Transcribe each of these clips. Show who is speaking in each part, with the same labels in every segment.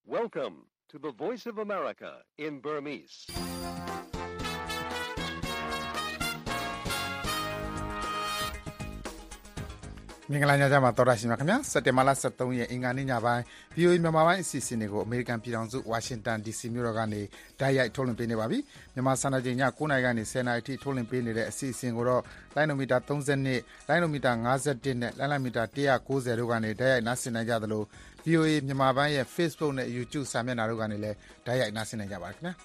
Speaker 1: Welcome to the Voice of America in Burmese.
Speaker 2: ။မင်္ဂလာညချမ်းပါတော်ရရှိမြခင်ဗျာစက်တင်ဘာလ23ရက်အင်္ဂါနေ့ညပိုင်း VOA မြန်မာပိုင်းအစီအစဉ်တွေကိုအမေရိကန်ပြည်ထောင်စုဝါရှင်တန် DC မြို့တော်ကနေတိုက်ရိုက်ထုတ်လွှင့်ပေးနေပါပြီမြန်မာစံတော်ချိန်ည9:00နာရီကနေ10:00နာရီအထိထုတ်လွှင့်ပေးနေတဲ့အစီအစဉ်ကိုတော့လိုင်းနိုမီတာ32လိုင်းနိုမီတာ51နဲ့လိုင်းနိုမီတာ190တို့ကနေတိုက်ရိုက်နားဆင်နိုင်ကြသလို VOA မြန်မာပိုင်းရဲ့ Facebook နဲ့ YouTube စာမျက်နှာတို့ကနေလည်းတိုက်ရိုက်နားဆင်နိုင်ကြပါခင်ဗျာ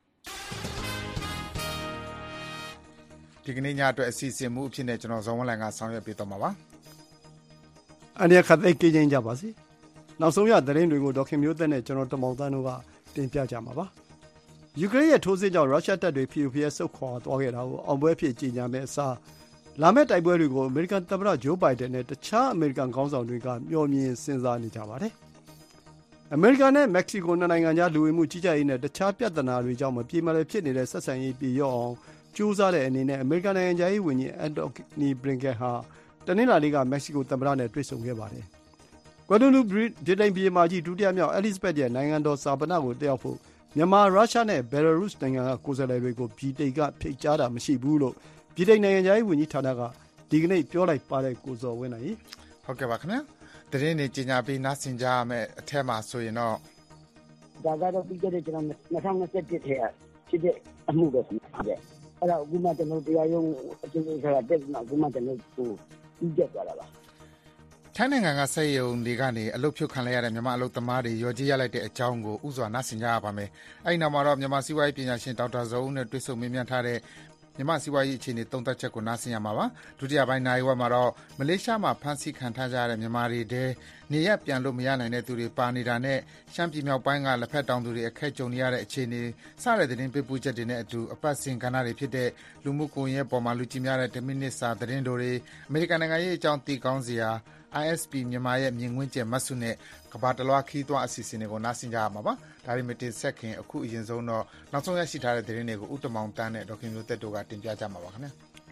Speaker 2: ဒီကနေ့ညအတွက်အစီအစဉ်မူအဖြစ်နဲ့ကျွန်တော်ဇော်ဝင်းလိုင်ကဆောင်ရွက်ပေးသွားမှာပါ
Speaker 3: အနေခတ်သိကိချင်းကြပါစီနောက်ဆုံးရသတင်းတွေကိုဒေါခင်မျိုးသက်နဲ့ကျွန်တော်တမောင်တန်းတို့ကတင်ပြကြမှာပါယူကရိန်းရဲ့ထိုးစစ်ကြောင့်ရုရှားတပ်တွေ POPS ဆုတ်ခွာသွားခဲ့တာကိုအောင်ပွဲဖြစ်ကြီးညာမဲ့အစားလာမယ့်တိုက်ပွဲတွေကိုအမေရိကန်သမ္မတဂျိုးဘိုင်ဒန်နဲ့တခြားအမေရိကန်ခေါင်းဆောင်တွေကမျှော်မြင်စဉ်းစားနေကြပါတယ်အမေရိကန်နဲ့မက္ကဆီကိုနှစ်နိုင်ငံကြားလူဝင်မှုကြီးကြပ်ရေးနဲ့တခြားပြဿနာတွေကြောင့်မပြေမလည်ဖြစ်နေတဲ့ဆက်ဆံရေးပြေလျော့အောင်ကြိုးစားတဲ့အနေနဲ့အမေရိကန်နိုင်ငံသားရေးဝန်ကြီးအန်တိုနီဘလင်ကန်ဟာတနင်္လာနေ့ကမက္ကဆီကိုသမ္မတနဲ့တွေ့ဆုံခဲ့ပါတယ်။ကွယ်လွန်သူဗြိတိန်ဘုရင်မကြီးဒုတိယမြောက်အဲလိဇဘက်ရဲ့နိုင်ငံတော်ဈာပနကိုတက်ရောက်ဖို့မြန်မာရုရှားနဲ့ဘယ်လာရုစ်နိုင်ငံကကိုယ်စားလှယ်တွေကိုဗြိတိန်ကဖိတ်ကြားတာမရှိဘူးလို့ဗြိတိန်နိုင်ငံသားရေးဝန်ကြီးဌာနကဒီကနေ့ပြောလိုက်ပါတယ်ကိုဇော်ဝင်းနိုင်
Speaker 2: ။ဟုတ်ကဲ့ပါခင်ဗျာ။သတင်းတွေကြီးညာပြီးနားဆင်ကြရမယ့်အထက်မှာဆိုရင်တော့
Speaker 4: ဒါကတော့ပြီးခဲ့တဲ့ကျွန်တော်2021ထဲကဖြစ်တဲ့အမှုပဲဖြစ်တယ်။အဲ့တော့အခုမှကျွန်တော်တရားရုံးအကျဉ်းချုပ်ဆိုတာတက်ပြီးမှအခုမှကျွန်တော်ကိုပြီးကျက်သွားတာပါ
Speaker 2: ထိုင်းနိုင်ငံကဆက်ယုံတွေကနေအလုတ်ဖြုတ်ခံလိုက်ရတဲ့မြန်မာအလုတ်သမားတွေရော်ကြီးရလိုက်တဲ့အကြောင်းကိုဥစွာနားဆင်ကြရပါမယ်အဲ့ဒီနောက်မှာတော့မြန်မာစီးပွားရေးပညာရှင်ဒေါက်တာဇော်ဦးနဲ့တွေ့ဆုံမေးမြန်းထားတဲ့မြန်မာစီးပွားရေးအခြေအနေသုံးသပ်ချက်ကိုနားဆင်ရမှာပါဒုတိယပိုင်းနိုင်ဝက်မှာတော့မလေးရှားမှာဖမ်းဆီးခံထားကြရတဲ့မြန်မာတွေတဲနေရပြန်လို့မရနိုင်တဲ့သူတွေပါနေတာနဲ့ရှမ်းပြည်မြောက်ပိုင်းကလက်ဖက်တောင်သူတွေအခက်ကြုံနေရတဲ့အခြေအနေစတဲ့သတင်းပေးပို့ချက်တွေနဲ့အတူအပတ်စဉ်ကဏ္ဍတွေဖြစ်တဲ့လူမှုကွန်ရက်ပေါ်မှာလူကြည့်များတဲ့10မိနစ်စာသတင်းတွေအမေရိကန်နိုင်ငံရေးအကြောင်းသိကောင်းစရာISP မြန်မာရဲ့မြင်ကွင်းကျယ်မတ်စုနဲ့ကဘာတလွားခီးသွွားအစီအစဉ်တွေကိုနားဆင်ကြရမှာပါဒါပေမဲ့တင်ဆက်ခင်အခုအရင်ဆုံးတော့နောက်ဆုံးရရှိထားတဲ့သတင်းတွေကိုဥတမောင်တန်းနဲ့ဒေါက်ခင်မျိုးသက်တို့ကတင်ပြကြမှာပါခင်ဗျာ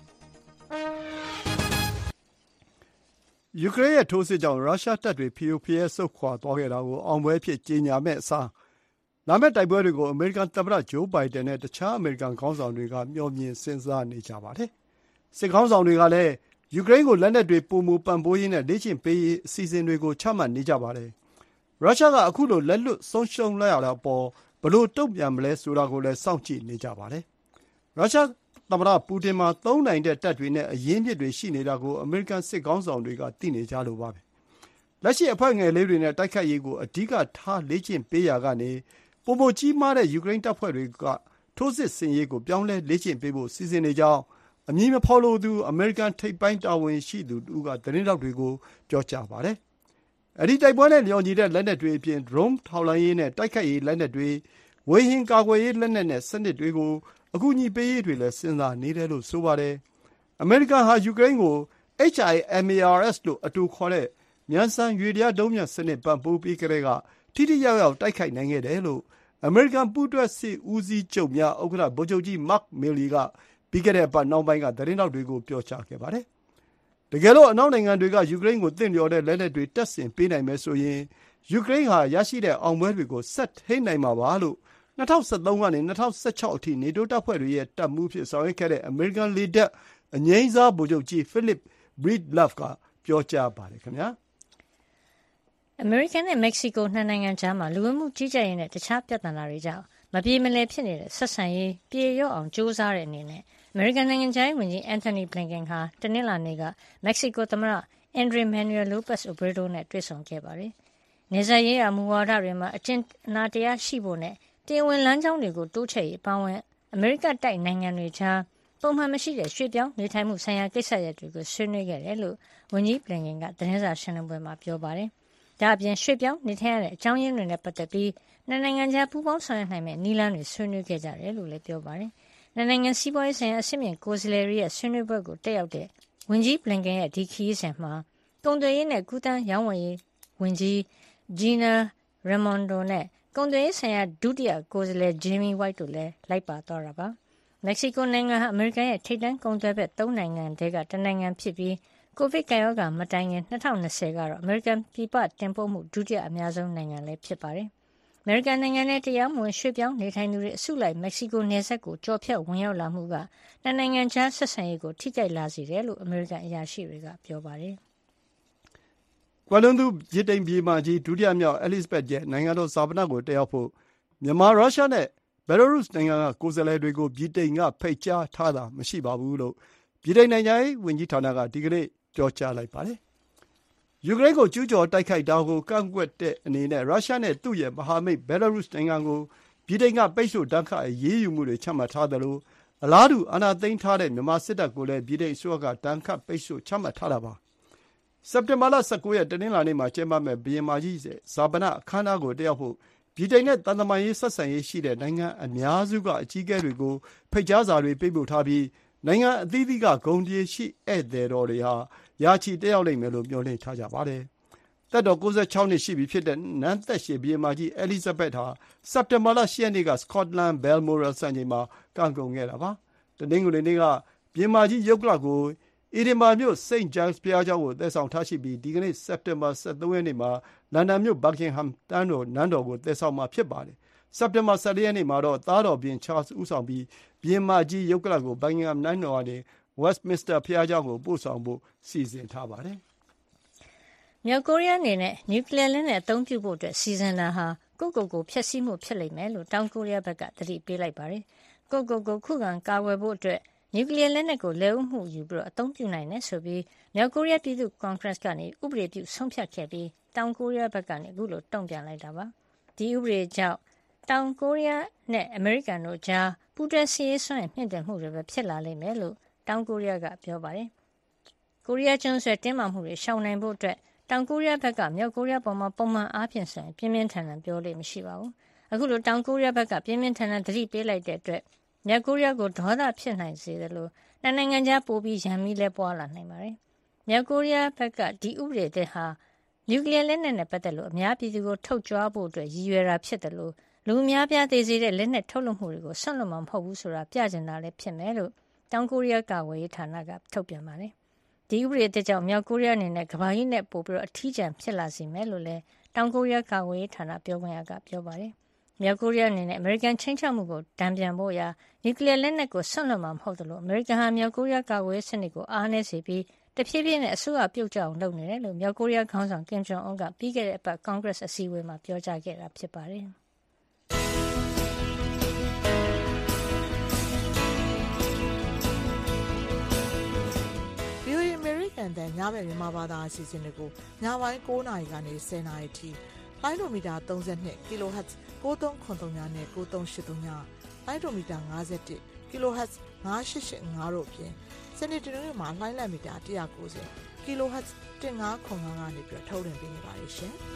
Speaker 3: ယူကရိန်းရဲ့ထိုးစစ်ကြောင့်ရုရှားတပ်တွေ POPS ဆုတ်ခွာသွားခဲ့တာကိုအောင်ပွဲဖြစ်ကြီးညာမဲ့အစားလာမယ့်တိုက်ပွဲတွေကိုအမေရိကန်သမ္မတဂျိုးဘိုင်ဒန်နဲ့တခြားအမေရိကန်ခေါင်းဆောင်တွေကမျှော်မြင်စဉ်းစားနေကြပါတယ်စစ်ခေါင်းဆောင်တွေကလည်းယူကရိန်းကိုလက်နက်တွေပိုမိုပံ့ပိုးရေးနဲ့လေ့ကျင့်ပေးရေးအစီအစဉ်တွေကိုချမှတ်နေကြပါတယ်။ရုရှားကအခုလိုလက်လွတ်ဆုံးရှုံးလိုက်ရတဲ့အပေါ်ဘယ်လိုတုံ့ပြန်မလဲဆိုတာကိုလည်းစောင့်ကြည့်နေကြပါတယ်။ရုရှားသမ္မတပူတင်မှာသုံးနိုင်တဲ့တပ်တွေနဲ့အရင်းမြစ်တွေရှိနေတာကိုအမေရိကန်စစ်ခေါင်းဆောင်တွေကသိနေကြလို့ပါပဲ။လက်ရှိအဖွဲ့ငယ်လေးတွေနဲ့တိုက်ခိုက်ရေးကိုအဓိကထားလေ့ကျင့်ပေးရာကနေပိုမိုကြီးမားတဲ့ယူကရိန်းတပ်ဖွဲ့တွေကထိုးစစ်ဆင်ရေးကိုပြောင်းလဲလေ့ကျင့်ပေးဖို့စီစဉ်နေကြောင်းအမည်မဖော်လိုသူအမေရိကန်ထိပ်ပိုင်းတာဝန်ရှိသူတူကသတင်းတောက်တွေကိုပြောကြားပါတယ်။အဲဒီတိုက်ပွဲနဲ့လျော်ညီတဲ့လက်နက်တွေအပြင် drone ထောက်လှမ်းရေးနဲ့တိုက်ခိုက်ရေးလက်နက်တွေဝေဟင်ကာကွယ်ရေးလက်နက်နဲ့စနစ်တွေကိုအကူအညီပေးရေးတွေလည်းစဉ်းစားနေတယ်လို့ဆိုပါတယ်။အမေရိကန်ဟာယူကရိန်းကို HIMARS လို့အတူခေါ်တဲ့မြန်ဆန်ရွေလျားဒုံးမြတ်စနစ်ပံ့ပိုးပေးကြတဲ့ကထိထိရောက်ရောက်တိုက်ခိုက်နိုင်ခဲ့တယ်လို့အမေရိကန်ပူးတွဲစစ်ဦးစီးချုပ်များဥက္ကဋ္ဌဗိုလ်ချုပ်ကြီး Mark Milley ကပြီးခဲ့တဲ့အပတ်နောက်ပိုင်းကသတင်းတောက်တွေကိုပြောကြားခဲ့ပါတယ်။တကယ်လို့အနောက်နိုင်ငံတွေကယူကရိန်းကိုတင့်လျော်တဲ့လက်နက်တွေတပ်ဆင်ပေးနိုင်မယ်ဆိုရင်ယူကရိန်းဟာရရှိတဲ့အောင်ပွဲတွေကိုဆက်ထိန်းနိုင်မှာပါလို့2013ကနေ2016အထိနေတိုးတပ်ဖွဲ့တွေရဲ့တပ်မှုဖြစ်ဆောင်ရွက်ခဲ့တဲ့အမေရိကန်လေတပ်အငြိမ်းစားဗိုလ်ချုပ်ကြီး Philip Breedlove ကပြောကြားပါတယ်ခင်ဗျာ
Speaker 5: အမေရိကန်နဲ့မက္ကဆီကိုနှစ်နိုင်ငံကြားမှာလူဝင်မှုကြီးကြပ်ရေးနဲ့တခြားပြဿနာတွေကြောင့်မပြေမလည်ဖြစ်နေတဲ့ဆက်ဆံရေးပြေလျော့အောင်ကြိုးစားတဲ့အနေနဲ့အမေရိကန်နိုင်ငံခြားရေးဝန်ကြီးအန်တိုနီဘလင်ကန်ဟာတနင်္လာနေ့ကမက္ကဆီကိုသမ္မတအန်ဒရီမန်နျူရယ်လိုပက်အိုဘရေတိုနဲ့တွေ့ဆုံခဲ့ပါတယ်။နယ်စပ်ရေးရာမူဝါဒတွေမှာအကျဉ်းနာတရားရှိဖို့နဲ့တရားဝင်လမ်းကြောင်းတွေကိုတိုးချဲ့ရေးအပါအဝင်အမေရိကတိုက်နိုင်ငံတွေကြားပုံမှန်မရှိတဲ့ရွှေ့ပြောင်းနေထိုင်မှုဆိုင်ရာကိစ္စရပ်တွေကိုဆွေးနွေးခဲ့တယ်လို့ဝန်ကြီးဘလင်ကန်ကသတင်းစာရှင်းလင်းပွဲမှာပြောပါတယ်။ဒါ့အပြင်ရွှေ့ပြောင်းနေထိုင်ရတဲ့အကြောင်းရင်းတွေနဲ့ပတ်သက်ပြီးနှစ်နိုင်ငံကြားပူးပေါင်းဆောင်ရွက်နိုင်မယ့်နည်းလမ်းတွေဆွေးနွေးခဲ့ကြတယ်လို့လည်းပြောပါတယ်။နှစ်နိုင်ငံစီးပွားရေးဆိုင်ရာအဆင့်မြင့်ကိုယ်စားလှယ်တွေရဲ့ဆွေးနွေးပွဲကိုတက်ရောက်တဲ့ဝန်ကြီးဘလင်ကန်ရဲ့ဒီခရီးစဉ်မှာကုန်သွယ်ရေးနဲ့ကူးသန်းရောင်းဝယ်ရေးဝန်ကြီးဂျီနာရမွန်ဒိုနဲ့ကုန်သွယ်ရေးဆိုင်ရာဒုတိယကိုယ်စားလှယ်ဂျီမီဝိုက်တို့လည်းလိုက်ပါသွားတာပါ။မက္ကဆီကိုနိုင်ငံဟာအမေရိကန်ရဲ့ထိပ်တန်းကုန်သွယ်ဘက်၃နိုင်ငံထဲကတစ်နိုင်ငံဖြစ်ပြီးကိုဗစ်ကပ်ရောဂါမတိုင်ခင်2020ကတော့အမေရိကန်ပြည်ပတင်ပို့မှုဒုတိယအများဆုံးနိုင်ငံလည်းဖြစ်ပါတယ်။အမေရိကန်နိုင်ငံနဲ့တရားမဝင်ရွှေ့ပြောင်းနေထိုင်သူတွေအစုလိုက်မက္ကဆီကိုနယ်စပ်ကိုကျော်ဖြတ်ဝင်ရောက်လာမှုကနှစ်နိုင်ငံကြားဆက်ဆံရေးကိုထိခိုက်လာစေတယ်လို့အမေရိကန်အရာရှိတွေကပြောပါတယ်
Speaker 3: ။ကွယ်လွန်သူဗြိတိန်ဘုရင်မကြီးဒုတိယမြောက်အဲလိဇဘက်ရဲ့နိုင်ငံတော်ဈာပနကိုတက်ရောက်ဖို့မြန်မာရုရှားနဲ့ဘယ်လာရုစ်နိုင်ငံကကိုယ်စားလှယ်တွေကိုဗြိတိန်ကဖိတ်ကြားထားတာမရှိပါဘူးလို့ဗြိတိန်နိုင်ငံရေးဝန်ကြီးဌာနကဒီကနေ့ပြောကြားလိုက်ပါတယ်။ယူကရိန်းကိုကျူးကျော်တိုက်ခိုက်တာကိုကန့်ကွက်တဲ့အနေနဲ့ရုရှားနဲ့သူ့ရဲ့မဟာမိတ်ဘယ်လာရုစ်နိုင်ငံကိုဗြိတိန်ကပိတ်ဆို့ဒဏ်ခတ်အရေးယူမှုတွေချမှတ်ထားသလိုအလားတူအာဏာသိမ်းထားတဲ့မြန်မာစစ်တပ်ကိုလည်းဗြိတိန်အစိုးရကဒဏ်ခတ်ပိတ်ဆို့ချမှတ်ထားတာပါ။စက်တင်ဘာလ 19 ရက်တနင်္လာနေ့မှာကျင်းပမယ့်ဘုရင်မကြီးရဲ့ဈာပနအခမ်းအနားကိုတက်ရောက်ဖို့ဗြိတိန်နဲ့သံတမန်ရေးဆက်ဆံရေးရှိတဲ့နိုင်ငံအများစုကအကြီးအကဲတွေကိုဖိတ်ကြားစာတွေပေးပို့ထားပြီးနိုင်ငံအသီးသီးကဂုဏ်ကျေးရှိဧည့်သည်တော်တွေဟာရာချီတက်ရောက်လိမ့်မယ်လို့မျှော်လင့်ထားကြပါတယ်။သက်တော်96နှစ်ရှိပြီဖြစ်တဲ့နန်းသက်ရှည်ဘုရင်မကြီးအဲလိဇဘက်ဟာစက်တင်ဘာလ10ရက်နေ့ကစကော့တလန်ဘယ်လ်မိုရယ်စံချိန်မှာကံကုန်ခဲ့တာပါ။တနင်္ဂနွေနေ့ကဘုရင်မကြီးရုပ်ကလပ်ကိုအီဒင်ဘာမြို့စိန့်ဂျိုင်းစ်ဘုရားကျောင်းကိုသယ်ဆောင်ထားရှိပြီးဒီကနေ့စက်တင်ဘာ13ရက်နေ့မှာလန်ဒန်မြို့ဘတ်ကင်ဟမ်နန်းတော်ကိုသယ်ဆောင်မှာဖြစ်ပါတယ်။စက်တင်ဘာ14ရက်နေ့မှာတော့သားတော်ဘုရင်ချားလ်ဦးဆောင်ပြီးဘုရင်မကြီးရုပ်ကလပ်ကိုဘတ်ကင်ဟမ်နန်းတော်ကနေဝက်စ်မင်စတာဘုရားကျောင်းကိုပို့ဆောင်ဖို့စီစဉ်ထားပါတယ်
Speaker 5: ။မြောက်ကိုရီးယားအနေနဲ့နျူကလ িয়ার လက်နက်အသုံးပြုဖို့စီစဉ်တာဟာကိုယ့်ကိုယ်ဖျက်ဆီးမှုဖြစ်လိမ့်မယ်လို့တောင်ကိုရီးယားဘက်ကသတိပေးလိုက်ပါတယ်။ကိုယ့်ကိုယ်ခုခံကာကွယ်ဖို့နျူကလ িয়ার လက်နက်ကိုလက်ဦးမှုယူပြီးအသုံးပြုနိုင်တယ်ဆိုပြီးမြောက်ကိုရီးယားပြည်သူ့ကွန်ဂရက်ကနေဥပဒေပြုဆုံးဖြတ်ခဲ့ပြီးတောင်ကိုရီးယားဘက်ကနေအခုလိုတုံ့ပြန်လိုက်တာပါ။ဒီဥပဒေကြောင့်တောင်ကိုရီးယားနဲ့အမေရိကန်တို့ကြားပူးတွဲစစ်ရေးစွမ်းရည်မြင့်တင်မှုတွေပဲဖြစ်လာလိမ့်မယ်လို့တောင်ကိုရီးယားကပြောပါတယ်။ကိုရီးယားကျွန်းဆွယ်တင်းမာမှုတွေရှောင်နိုင်ဖို့တောင်ကိုရီးယားဘက်ကမြောက်ကိုရီးယားပေါ်မှာပုံမှန်အားဖြင့်ဆိုရင်ပြင်းပြင်းထန်ထန်ပြောလို့မရှိပါဘူး။အခုလိုတောင်ကိုရီးယားဘက်ကပြင်းပြင်းထန်ထန်သတိပေးလိုက်တဲ့အတွက်မြောက်ကိုရီးယားကိုဒေါသဖြစ်နိုင်စေတယ်လို့နှစ်နိုင်ငံကြားပိုပြီးရန်မီလဲပွားလာနိုင်ပါတယ်။မြောက်ကိုရီးယားဘက်ကဒီဥပဒေသစ်ဟာနျူကလ িয়ার လက်နက်နဲ့ပတ်သက်လို့အများပြည်သူကိုထုတ်ကြွားဖို့ရည်ရွယ်တာဖြစ်တယ်လို့လူအများပြားသေစေတဲ့လက်နက်ထုတ်လုပ်မှုတွေကိုဆွန့်လွတ်မှာမဟုတ်ဘူးဆိုတာပြကျင်တာလည်းဖြစ်မယ်လို့တောင်ကိုရီးယားကာကွယ်ရေးဌာနကထုတ်ပြန်ပါတယ်။ဒီဥပဒေသစ်ကြောင့်မြောက်ကိုရီးယားအနေနဲ့ကမ္ဘာကြီးနဲ့ပိုပြီးအထီးကျန်ဖြစ်လာစေမယ်လို့လည်းတောင်ကိုရီးယားကာကွယ်ရေးဌာနပြောခွင့်ရကပြောပါတယ်။မြောက်ကိုရီးယားအနေနဲ့အမေရိကန်ချင်းချောက်မှုကိုတံပြန်ဖို့ရာနျူကလ িয়ার လက်နက်ကိုဆွန့်လွတ်မှာမဟုတ်သလိုအမေရိကန်ဟာမြောက်ကိုရီးယားကာကွယ်ရေးစနစ်ကိုအားနည်းစေပြီးတဖြည်းဖြည်းနဲ့အစိုးရပြုတ်ကျအောင်လုပ်နေတယ်လို့မြောက်ကိုရီးယားခေါင်းဆောင်ကင်ဂျုံအွန်းကပြီးခဲ့တဲ့အပတ်ကွန်ဂရက်အစည်းအဝေးမှာပြောကြားခဲ့တာဖြစ်ပါတယ်။
Speaker 6: VOA အမေရိကန်တန်ညဘက်မြန်မာဘာသာအစီအစဉ်တွေကိုညပိုင်း9နာရီကနေ10နာရီထိလိုင်းဒိုမီတာ32 kHz 9393နဲ့9383လိုင်းဒိုမီတာ51 kHz 9885တို့အပြင်စနေတနင်္ဂနွေမှာလိုင်းလံမီတာ190 kHz 1505ကနေပြီးထုတ်လွှင့်ပေးနေပါတယ်ရှင်။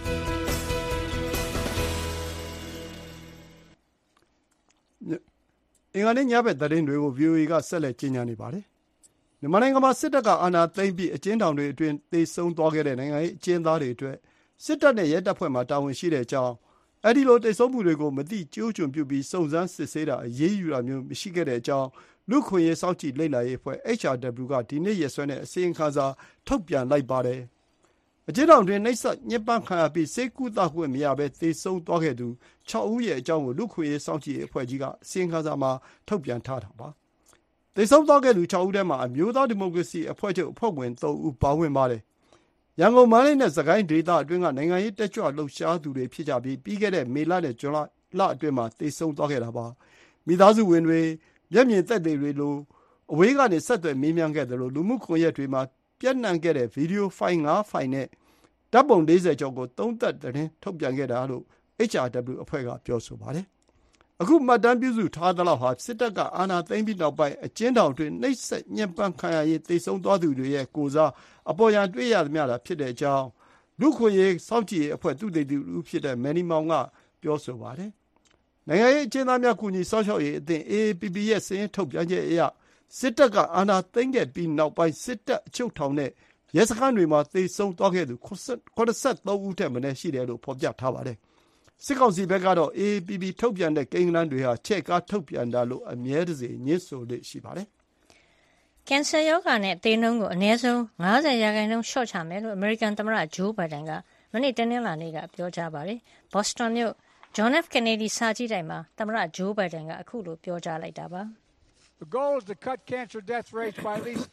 Speaker 3: အင်္ဂါနေ့ညဘက်သတင်းတွေကို VOA ကဆက်လက်ကြီးညာနေပါတယ်။မြန်မာနိုင်ငံမှာစစ်တပ်ကအာဏာသိမ်းပြီးအကျဉ်းထောင်တွေအတွင်းသေဆုံးသွားခဲ့တဲ့နိုင်ငံရေးအကျဉ်းသားတွေအတွက်စစ်တပ်နဲ့ရဲတပ်ဖွဲ့မှတာဝန်ရှိတဲ့အကြောင်းအဲဒီလိုသေဆုံးမှုတွေကိုမသိကျိုးကျွံပြုပြီးစုံစမ်းစစ်ဆေးတာအရေးယူတာမျိုးမရှိခဲ့တဲ့အကြောင်းလူ့ခွင့်ရေးစောင့်ကြည့်လေ့လာရေးအဖွဲ့ HRW ကဒီနေ့ရက်စွဲနဲ့အစီရင်ခံစာထုတ်ပြန်လိုက်ပါတယ်။အကျဉ်းထောင်တွင်နှိပ်စက်ညှဉ်းပန်းခံရပြီးဆေးကုသခွင့်မရဘဲသေဆုံးသွားခဲ့သူ6ဦးရဲ့အကြောင်းကိုလူ့ခွင့်ရေးစောင့်ကြည့်ရေးအဖွဲ့ကြီးကအစီရင်ခံစာမှာထုတ်ပြန်ထားတာပါ။သေဆုံးသွားခဲ့သူ6ဦးထဲမှာအမျိုးသားဒီမိုကရေစီအဖွဲ့ချုပ်အဖွဲ့ဝင်3ဦးပါဝင်ပါတယ်။ရန်ကုန်မန္တလေးနဲ့စကိုင်းဒေသအတွင်းကနိုင်ငံရေးတက်ကြွလှုပ်ရှားသူတွေဖြစ်ကြပြီးပြီးခဲ့တဲ့မေလနဲ့ဇွန်လအတွင်းမှာသေဆုံးသွားခဲ့တာပါ။မိသားစုဝင်တွေမျက်မြင်သက်သေတွေလိုအဝေးကနေဆက်သွယ်မေးမြန်းခဲ့တယ်လို့လူမှုကွန်ရက်တွေမှာပြန့်နှံ့ခဲ့တဲ့ဗီဒီယိုဖိုင်5ဖိုင်နဲ့ဓာတ်ပုံ40ကျော်ကိုသုံးသပ်သတင်းထုတ်ပြန်ခဲ့တာလို့ HRW အဖွဲ့ကပြောဆိုပါတယ်။အခုမှတ်တမ်းပြုစုထားသလောက်ဟာစစ်တပ်ကအာဏာသိမ်းပြီးနောက်ပိုင်းအကျဉ်းထောင်တွင်နှိပ်စက်ညှဉ်းပန်းခံရရေးသေဆုံးသွားသူတွေရဲ့ကိုယ်စားအပေါ်ယံတွေ့ရသမျှတာဖြစ်တဲ့အကြောင်းလူ့ခွင့်ရေးစောင့်ကြည့်ရေးအဖွဲ့သုတေသီဦးဖြစ်တဲ့မယ်နီမောင်ကပြောဆိုပါတယ်။နိုင်ငံရေးအကျဉ်းသားများကူညီစောင့်ရှောက်ရေးအသင်း AAPP ရဲ့စာရင်းထုတ်ပြန်ချက်အရစစ်တပ်ကအာဏာသိမ်းခဲ့ပြီးနောက်ပိုင်းစစ်တပ်အချုပ်ထောင်နဲ့ရဲစခန်းတွေမှာသေဆုံးသွားခဲ့သူ83ဦးထက်မနည်းရှိတယ်လို့ဖော်ပြထားပါတယ်။စစ်ကောင်စီဘက်ကတော့ AAPP ထုတ်ပြန်တဲ့ကိန်းဂဏန်းတွေဟာချဲ့ကားထုတ်ပြန်တာလို့အမြဲတစေညှင်းဆိုလေ့ရှိပါတယ်
Speaker 5: ။ကင်ဆာရောဂါနဲ့သေနှုန်းကိုအနည်းဆုံး50%လျှော့ချမယ်လို့အမေရိကန်သမ္မတဂျိုးဘိုင်ဒန်ကမနေ့တနင်္လာနေ့ကပြောကြားပါတယ်။ ဘော့စတွန်မြို့ John F. Kennedy စာကြည့်တိုင်းမှာသမ္မတ Joe Biden ကအခုလိုပြောကြားလိုက်တာပါ
Speaker 7: The goal is to cut cancer death rates by at least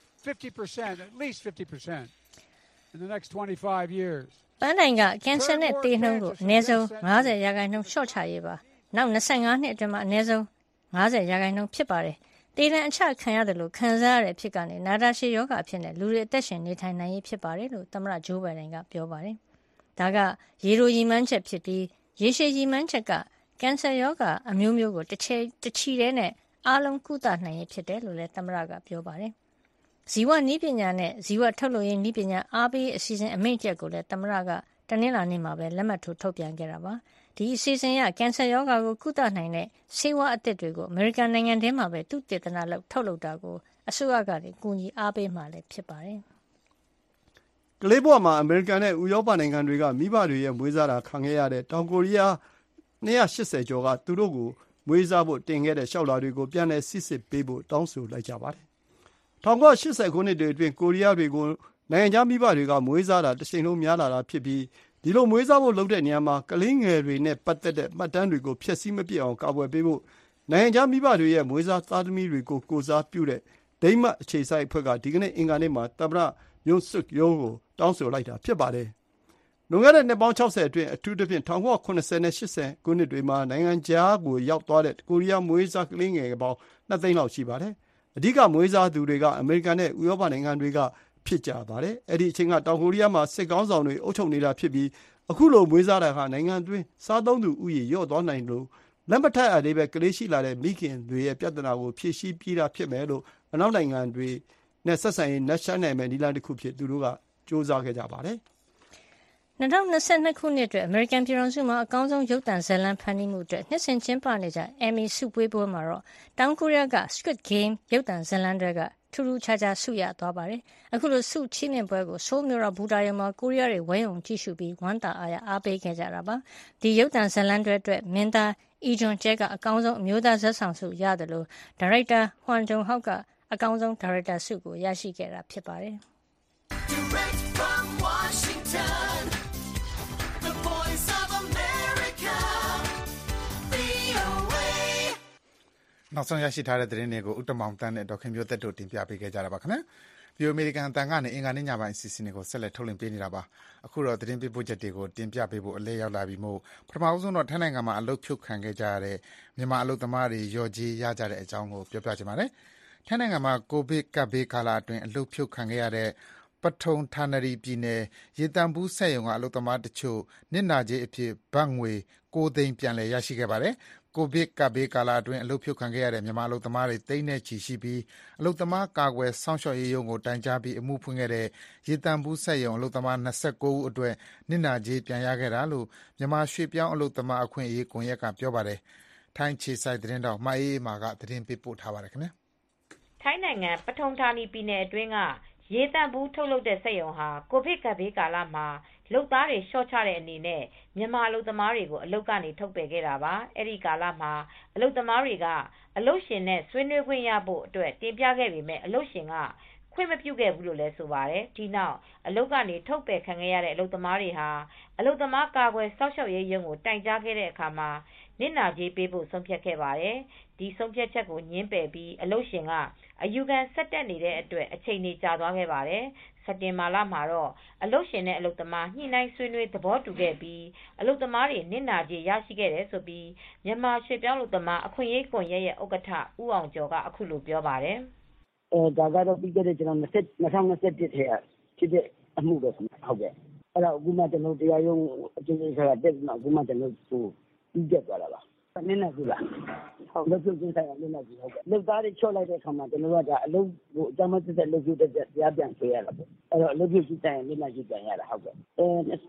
Speaker 7: 50% in the next 25 years.
Speaker 5: ပန်းတိုင်ကကင်ဆာနဲ့သေနှုန်းကိုအနည်းဆုံး50%လျှော့ချရေးပါနောက်25နှစ်အတွင်းမှာအနည်းဆုံး50%ဖြစ်ပါတယ်သေဒဏ်အချခံရတယ်လို့ခံစားရတဲ့ဖြစ်ကနေနာတာရှည်ယောဂအဖြစ်နဲ့လူတွေအသက်ရှင်နေထိုင်နိုင်ရေးဖြစ်ပါတယ်လို့သမ္မတ Joe Biden ကပြောပါတယ်ဒါကရေလိုရည်မှန်းချက်ဖြစ်ပြီးရေရှည်ရည်မှန်းချက်ကကင်ဆာယောဂအမျိုးမျိုးကိုတစ်ချီတည်းနဲ့အားလုံးကုသနိုင်ရေးဖြစ်တယ်လို့လည်းသမ္မတကပြောပါတယ်ဇီဝနည်းပညာနဲ့ဇီဝထုတ်လုပ်ရေးနည်းပညာအားပေးအစီအစဉ်အမိန့်ချက်ကိုလည်းသမ္မတကတနင်္လာနေ့မှာပဲလက်မှတ်ထိုးထုတ်ပြန်ခဲ့တာပါဒီအစီအစဉ်ကကင်ဆာယောဂါကိုကုသနိုင်တဲ့ဆေးဝါးအသစ်တွေကိုအမေရိကန်နိုင်ငံထဲမှာပဲသူတေသနလုပ်ထုတ်လုပ်တာကိုအစိုးရကကူညီအားပေးမှလည်းဖြစ်ပါတယ်
Speaker 3: ကလေးဘဝမှာအမေရိကန်နဲ့ဥရောပနိုင်ငံတွေကမိဘတွေရဲ့မွေးစားတာခံခဲ့ရတဲ့တောင်ကိုရီးယား280ကျော်ကသူတို့ကိုမွေးစားဖို့တင်ခဲ့တဲ့လျှောက်လာတွေကိုပြန်လည်စစ်စစ်ပေးဖို့တောင်းဆိုလိုက်ကြပါတယ်1980ခုနှစ်တွေအတွင်းကိုရီးယားတွေကိုနိုင်ငံခြားမိဘတွေကမွေးစားတာတစ်ချိန်လုံးများလာတာဖြစ်ပြီးဒီလိုမွေးစားဖို့လုပ်တဲ့နေရာမှာကလေးငယ်တွေနဲ့ပတ်သက်တဲ့မှတ်တမ်းတွေကိုဖျက်ဆီးမပစ်အောင်ကာကွယ်ပေးဖို့နိုင်ငံခြားမိဘတွေရဲ့မွေးစားသားသမီးတွေကိုကိုစားပြုတဲ့ဒိန်းမတ်အခြေစိုက်အဖွဲ့ကဒီကနေ့အင်္ဂါနေ့မှာသမ္မတယွန်းဆွတ်ယိုးကိုတောင်းဆိုလိုက်တာဖြစ်ပါတယ်။လွန်ခဲ့တဲ့နှစ်ပေါင်း60အတွင်းအထူးသဖြင့်1980နဲ့80ခုနှစ်တွေမှာနိုင်ငံခြားကိုရောက်သွားတဲ့ကိုရီးယားမွေးစားကလေးငယ်ပေါင်း2သိန်းလောက်ရှိပါတယ်။အဓိကမွေးစားသူတွေကအမေရိကန်နဲ့ဥရောပနိုင်ငံတွေကဖြစ်ကြပါတယ်။အဲ့ဒီအချိန်ကတောင်ကိုရီးယားမှာစစ်ကောင်းဆောင်တွေအုပ်ချုပ်နေတာဖြစ်ပြီးအခုလိုမွေးစားတာကနိုင်ငံအတွင်းစားသုံးသူဥယျာဉ်လျော့သွားနိုင်လို့လက်မထက်အသေးပဲကလေးရှိလာတဲ့မိခင်တွေရဲ့ပြဿနာကိုဖြေရှင်းပြီးတာဖြစ်မယ်လို့အနောက်နိုင်ငံတွေနဲ့ဆက်ဆံရေးနှက်ရှက်နိုင်မဲ့နီလာတစ်ခုဖြစ်သူတို့ကစူးစမ်းခဲ့ကြပါတယ်
Speaker 5: 2022ခုနှစ်အတွက်အမေရိကန်ပြည်ထောင်စုမှာအကောင်းဆုံးရုပ်သံဇာတ်လမ်းဖန်တီးမှုအတွက်နှစ်စဉ်ကျင်းပနေကြ Emmy ဆုပေးပွဲမှာတော့တောင်ကိုရီးယားက Squid Game ရုပ်သံဇာတ်လမ်းတွေကထူးထူးခြားခြားဆုရသွားပါတယ်။အခုလိုဆုချီးမြှင့်ပွဲကိုဆိုးလ်မြို့တော်ဘူတာရုံမှာကိုရီးယားတွေဝဲယုံကြည့်ရှုပြီးဝမ်းသာအားပေးခဲ့ကြတာပါ။ဒီရုပ်သံဇာတ်လမ်းတွေအတွက်မင်းသားအီဂျွန်ကျဲကအကောင်းဆုံးအမျိုးသားဇာတ်ဆောင်ဆုရတယ်လို့ဒါရိုက်တာဟွမ်ဂျုံဟောက်ကအကောင်းဆုံးဒါရိုက်တာဆုကိုရရှိခဲ့တာဖြစ်ပါတယ်။ Direct from Washington
Speaker 2: နောက်ဆုံးရရှိထားတဲ့သတင်းတွေကိုဥတ္တမောင်တန်းနဲ့ဒေါခင်မျိုးသက်တို့တင်ပြပေးခဲ့ကြတာပါခင်ဗျာ။ပြည်အမေရိကန်အတန်ကနေအင်္ဂါနေ့ညပိုင်းအစီအစဉ်တွေကိုဆက်လက်ထုတ်လွှင့်ပေးနေတာပါ။အခုတော့သတင်းပေးပို့ချက်တွေကိုတင်ပြပေးဖို့အလဲရောက်လာပြီမို့ပထမဆုံးတော့ထိုင်းနိုင်ငံမှာအလုပ်ဖြုတ်ခံခဲ့ကြရတဲ့မြန်မာအလုပ်သမားတွေရော်ကြီးရကြတဲ့အကြောင်းကိုပြောပြချင်ပါတယ်။ထိုင်းနိုင်ငံမှာကိုဗစ်ကပ်ဘေးကာလအတွင်းအလုပ်ဖြုတ်ခံခဲ့ရတဲ့ပထုံဌာနရီပြည်နယ်ရေတံဘူးစက်ရုံကအလုပ်သမားတချို့နစ်နာကြေးအဖြစ်ဘတ်ငွေ9သိန်းပြန်လည်ရရှိခဲ့ပါတယ်။ကိုဗစ်ကပ်ဘေးကာလအတွင်းအလုပ်ဖြုတ်ခံခဲ့ရတဲ့မြန်မာအလုပ်သမားတွေသိန်းနဲ့ချီရှိပြီးအလုပ်သမားကာကွယ်စောင့်ရှောက်ရေးရုံးကိုတိုင်ကြားပြီးအမှုဖွင့်ခဲ့တဲ့ရေတံဘူးစက်ရုံအလုပ်သမား29ဦးအတွက်နစ်နာကြေးပြန်ရခဲ့တာလို့မြန်မာရွှေ့ပြောင်းအလုပ်သမားအခွင့်အရေးကွန်ရက်ကပြောပါတယ်။ထိုင်းခြေစိုက်သတင်းတောက်မအေးမာကသတင်းပေးပို့ထားပါတယ်ခင်ဗျာ
Speaker 8: ။ထိုင်းနိုင်ငံပထုံဌာနီပြည်နယ်အတွင်းကရေတံဘူးထုတ်လုပ်တဲ့စက်ရုံဟာကိုဗစ်ကပ်ဘေးကာလမှာလုပ်သားတွေလျှော့ချတဲ့အနေနဲ့မြန်မာအလုပ်သမားတွေကိုအလုပ်ကနေထုတ်ပယ်ခဲ့တာပါ။အဲဒီကာလမှာအလုပ်သမားတွေကအလုပ်ရှင်နဲ့ဆွေးနွေးခွင့်ရဖို့အတွက်တင်ပြခဲ့ပေမဲ့အလုပ်ရှင်ကခွင့်မပြုခဲ့ဘူးလို့လည်းဆိုပါတယ်။ဒီနောက်အလုပ်ကနေထုတ်ပယ်ခံခဲ့ရတဲ့အလုပ်သမားတွေဟာအလုပ်သမားကာကွယ်စောင့်ရှောက်ရေးရုံးကိုတိုင်ကြားခဲ့တဲ့အခါမှာနစ်နာကြေးပေးဖို့ဆုံးဖြတ်ခဲ့ပါတယ်။ဒီဆုံးဖြတ်ချက်ကိုငြင်းပယ်ပြီးအလုပ်ရှင်ကအယူခံဆက်တက်နေတဲ့အတွက်အချိန်ကြာသွားခဲ့ပါတယ်။စက်တင်ဘာလမှာတော့အလုပ်ရှင်နဲ့အလုပ်သမားညှိနှိုင်းဆွေးနွေးသဘောတူခဲ့ပြီးအလုပ်သမားတွေနစ်နာကြေးရရှိခဲ့တယ်ဆိုပြီးမြန်မာရွှေ့ပြောင်းအလုပ်သမားအခွင့်အရေးကွန်ရက်ရဲ့ဥက္ကဋ္ဌဦးအောင်ကျော်ကအခုလိုပြောပါတယ်
Speaker 4: ။ဒါကတော့ပြီးခဲ့တဲ့ကျွန်တော်2021ထဲကဖြစ်တဲ့အမှုပဲဟုတ်ကဲ့။အဲ့တော့အခုမှကျွန်တော်တရားရုံးအကျဉ်းချုပ်ကတက်ပြီးမှအခုမှကျွန်တော်ပြီးပြတ်သွားတာပါ။နစ်နာကြေးလား။ဟုတ်လုပ်ပြုတ်ဆိုင်အောင်နစ်နာကြေးဟုတ်ကဲ့။လုပ်သားတွေချော့လိုက်တဲ့အခါမှာကျွန်တော်တို့ကဒါအလုပ်ကိုအကြမ်းမတက်တဲ့လုပ်ပြုတ်တဲ့တရားပြန်ဆွဲရတာပေါ့။အဲ့တော့အလုပ်ပြုတ်ဆိုင်အောင်နစ်နာကြေးပြန်ရတာဟုတ်ကဲ့။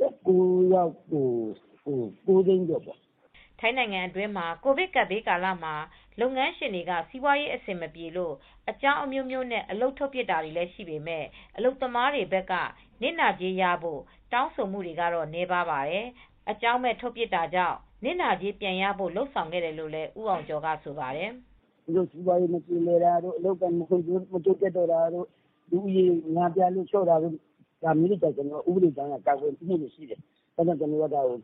Speaker 4: 29ရောက်ကိုသိန်းကျော်ပေါ့
Speaker 8: ။ထိုင်းနိုင်ငံအတွင်းမှာကိုဗစ်ကပ်ဘေးကာလမှာလုပ်ငန်းရှင်တွေကစီးပွားရေးအဆင်မပြေလို့အကြောင်းအမျိုးမျိုးနဲ့အလုပ်ထုတ်ပစ်တာတွေလည်းရှိပေမဲ့အလုပ်သမားတွေဘက်ကနစ်နာကြေးရဖို့တောင်းဆိုမှုတွေကတော့နည်းပါးပါတယ်။အကြောင်းမဲ့ထုတ်ပစ်တာကြောင့်နစ်နာကြေးပြန်ရဖို့လှုံ့ဆော်ခဲ့တယ်လို့လည်းဦးအောင်ကျော်ကဆိုပါတယ်
Speaker 4: ။ဒီလိုစီးပွားရေးမပြေလည်တာတို့အလုပ်ကမခွင့်ပြုမတိုးတက်တော့တာတို့လူကြီးငါပြလို့ချော့တာတို့ဒါမျိုးတွေကျွန်တော်ဥပဒေကြောင်းကကာကွယ်မှုတွေရှိတယ်။ဒါကြောင့်ကျွန်တော်ကဒါကိုအ